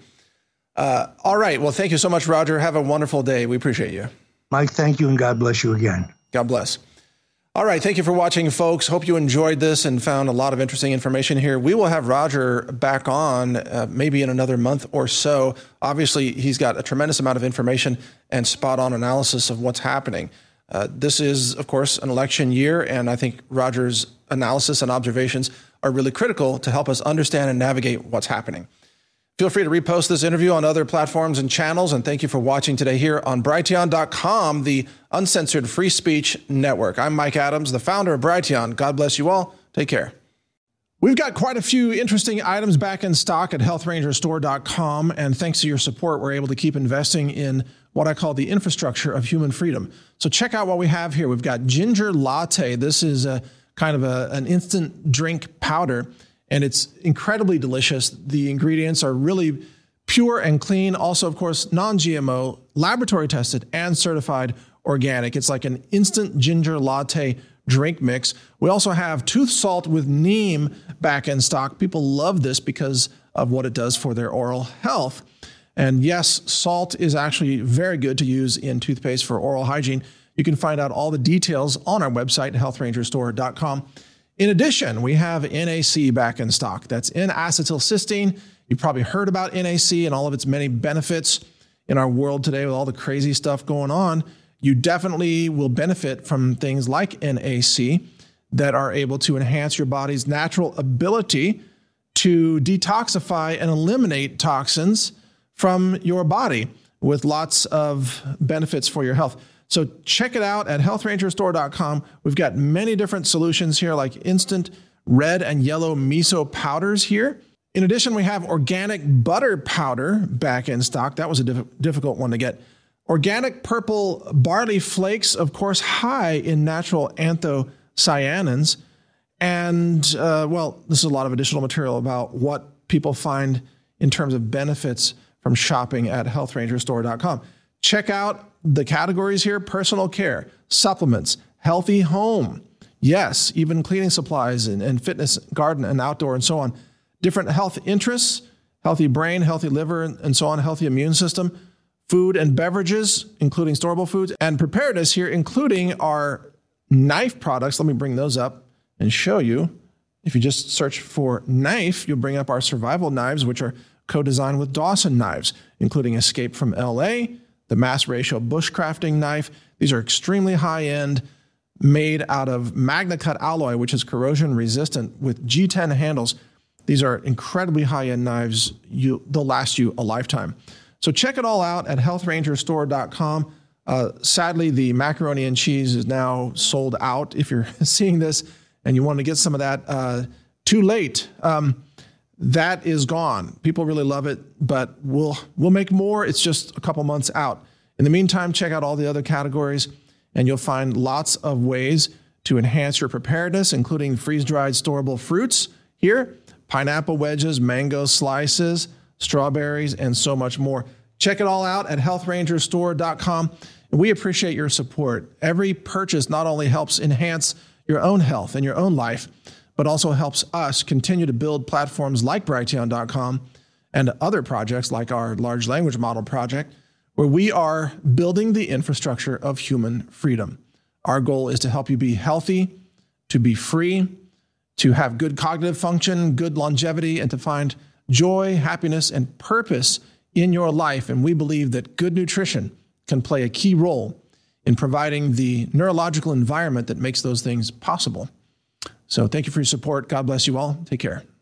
All right. Well, thank you so much, Roger. Have a wonderful day. We appreciate you. Mike, thank you, and God bless you again. God bless. All right. Thank you for watching, folks. Hope you enjoyed this and found a lot of interesting information here. We will have Roger back on maybe in another month or so. Obviously, he's got a tremendous amount of information and spot-on analysis of what's happening. This is, of course, an election year, and I think Roger's analysis and observations are really critical to help us understand and navigate what's happening. Feel free to repost this interview on other platforms and channels, and thank you for watching today here on Brighteon.com, the uncensored free speech network. I'm Mike Adams, the founder of Brighteon. God bless you all. Take care. We've got quite a few interesting items back in stock at healthrangerstore.com, and thanks to your support, we're able to keep investing in what I call the infrastructure of human freedom. So check out what we have here. We've got ginger latte. This is a kind of an instant drink powder, and it's incredibly delicious. The ingredients are really pure and clean. Also, of course, non-GMO, laboratory tested, and certified organic. It's like an instant ginger latte drink mix. We also have tooth salt with neem back in stock. People love this because of what it does for their oral health. And yes, salt is actually very good to use in toothpaste for oral hygiene. You can find out all the details on our website, healthrangerstore.com. In addition, we have NAC back in stock. That's N-acetylcysteine. You've probably heard about NAC and all of its many benefits in our world today with all the crazy stuff going on. You definitely will benefit from things like NAC that are able to enhance your body's natural ability to detoxify and eliminate toxins from your body with lots of benefits for your health. So check it out at healthrangerstore.com. We've got many different solutions here, like instant red and yellow miso powders here. In addition, we have organic butter powder back in stock. That was a difficult one to get. Organic purple barley flakes, of course, high in natural anthocyanins. And, this is a lot of additional material about what people find in terms of benefits from shopping at healthrangerstore.com. Check out the categories here: personal care, supplements, healthy home. Yes, even cleaning supplies and fitness, garden and outdoor and so on. Different health interests, healthy brain, healthy liver and so on, healthy immune system, food and beverages, including storable foods, and preparedness here, including our knife products. Let me bring those up and show you. If you just search for knife, you'll bring up our survival knives, which are co-designed with Dawson Knives, including Escape from LA, the Mass Ratio Bushcrafting knife. These are extremely high-end, made out of MagnaCut alloy, which is corrosion resistant, with G10 handles. These are incredibly high-end knives. They'll last you a lifetime. So check it all out at healthrangerstore.com. Sadly, the macaroni and cheese is now sold out. If you're seeing this and you want to get some of that, too late. That is gone. People really love it, but we'll make more. It's just a couple months out. In the meantime, check out all the other categories, and you'll find lots of ways to enhance your preparedness, including freeze-dried storable fruits here, pineapple wedges, mango slices, strawberries, and so much more. Check it all out at healthrangerstore.com. And we appreciate your support. Every purchase not only helps enhance your own health and your own life, but also helps us continue to build platforms like Brighteon.com and other projects like our large language model project, where we are building the infrastructure of human freedom. Our goal is to help you be healthy, to be free, to have good cognitive function, good longevity, and to find joy, happiness, and purpose in your life. And we believe that good nutrition can play a key role in providing the neurological environment that makes those things possible. So thank you for your support. God bless you all. Take care.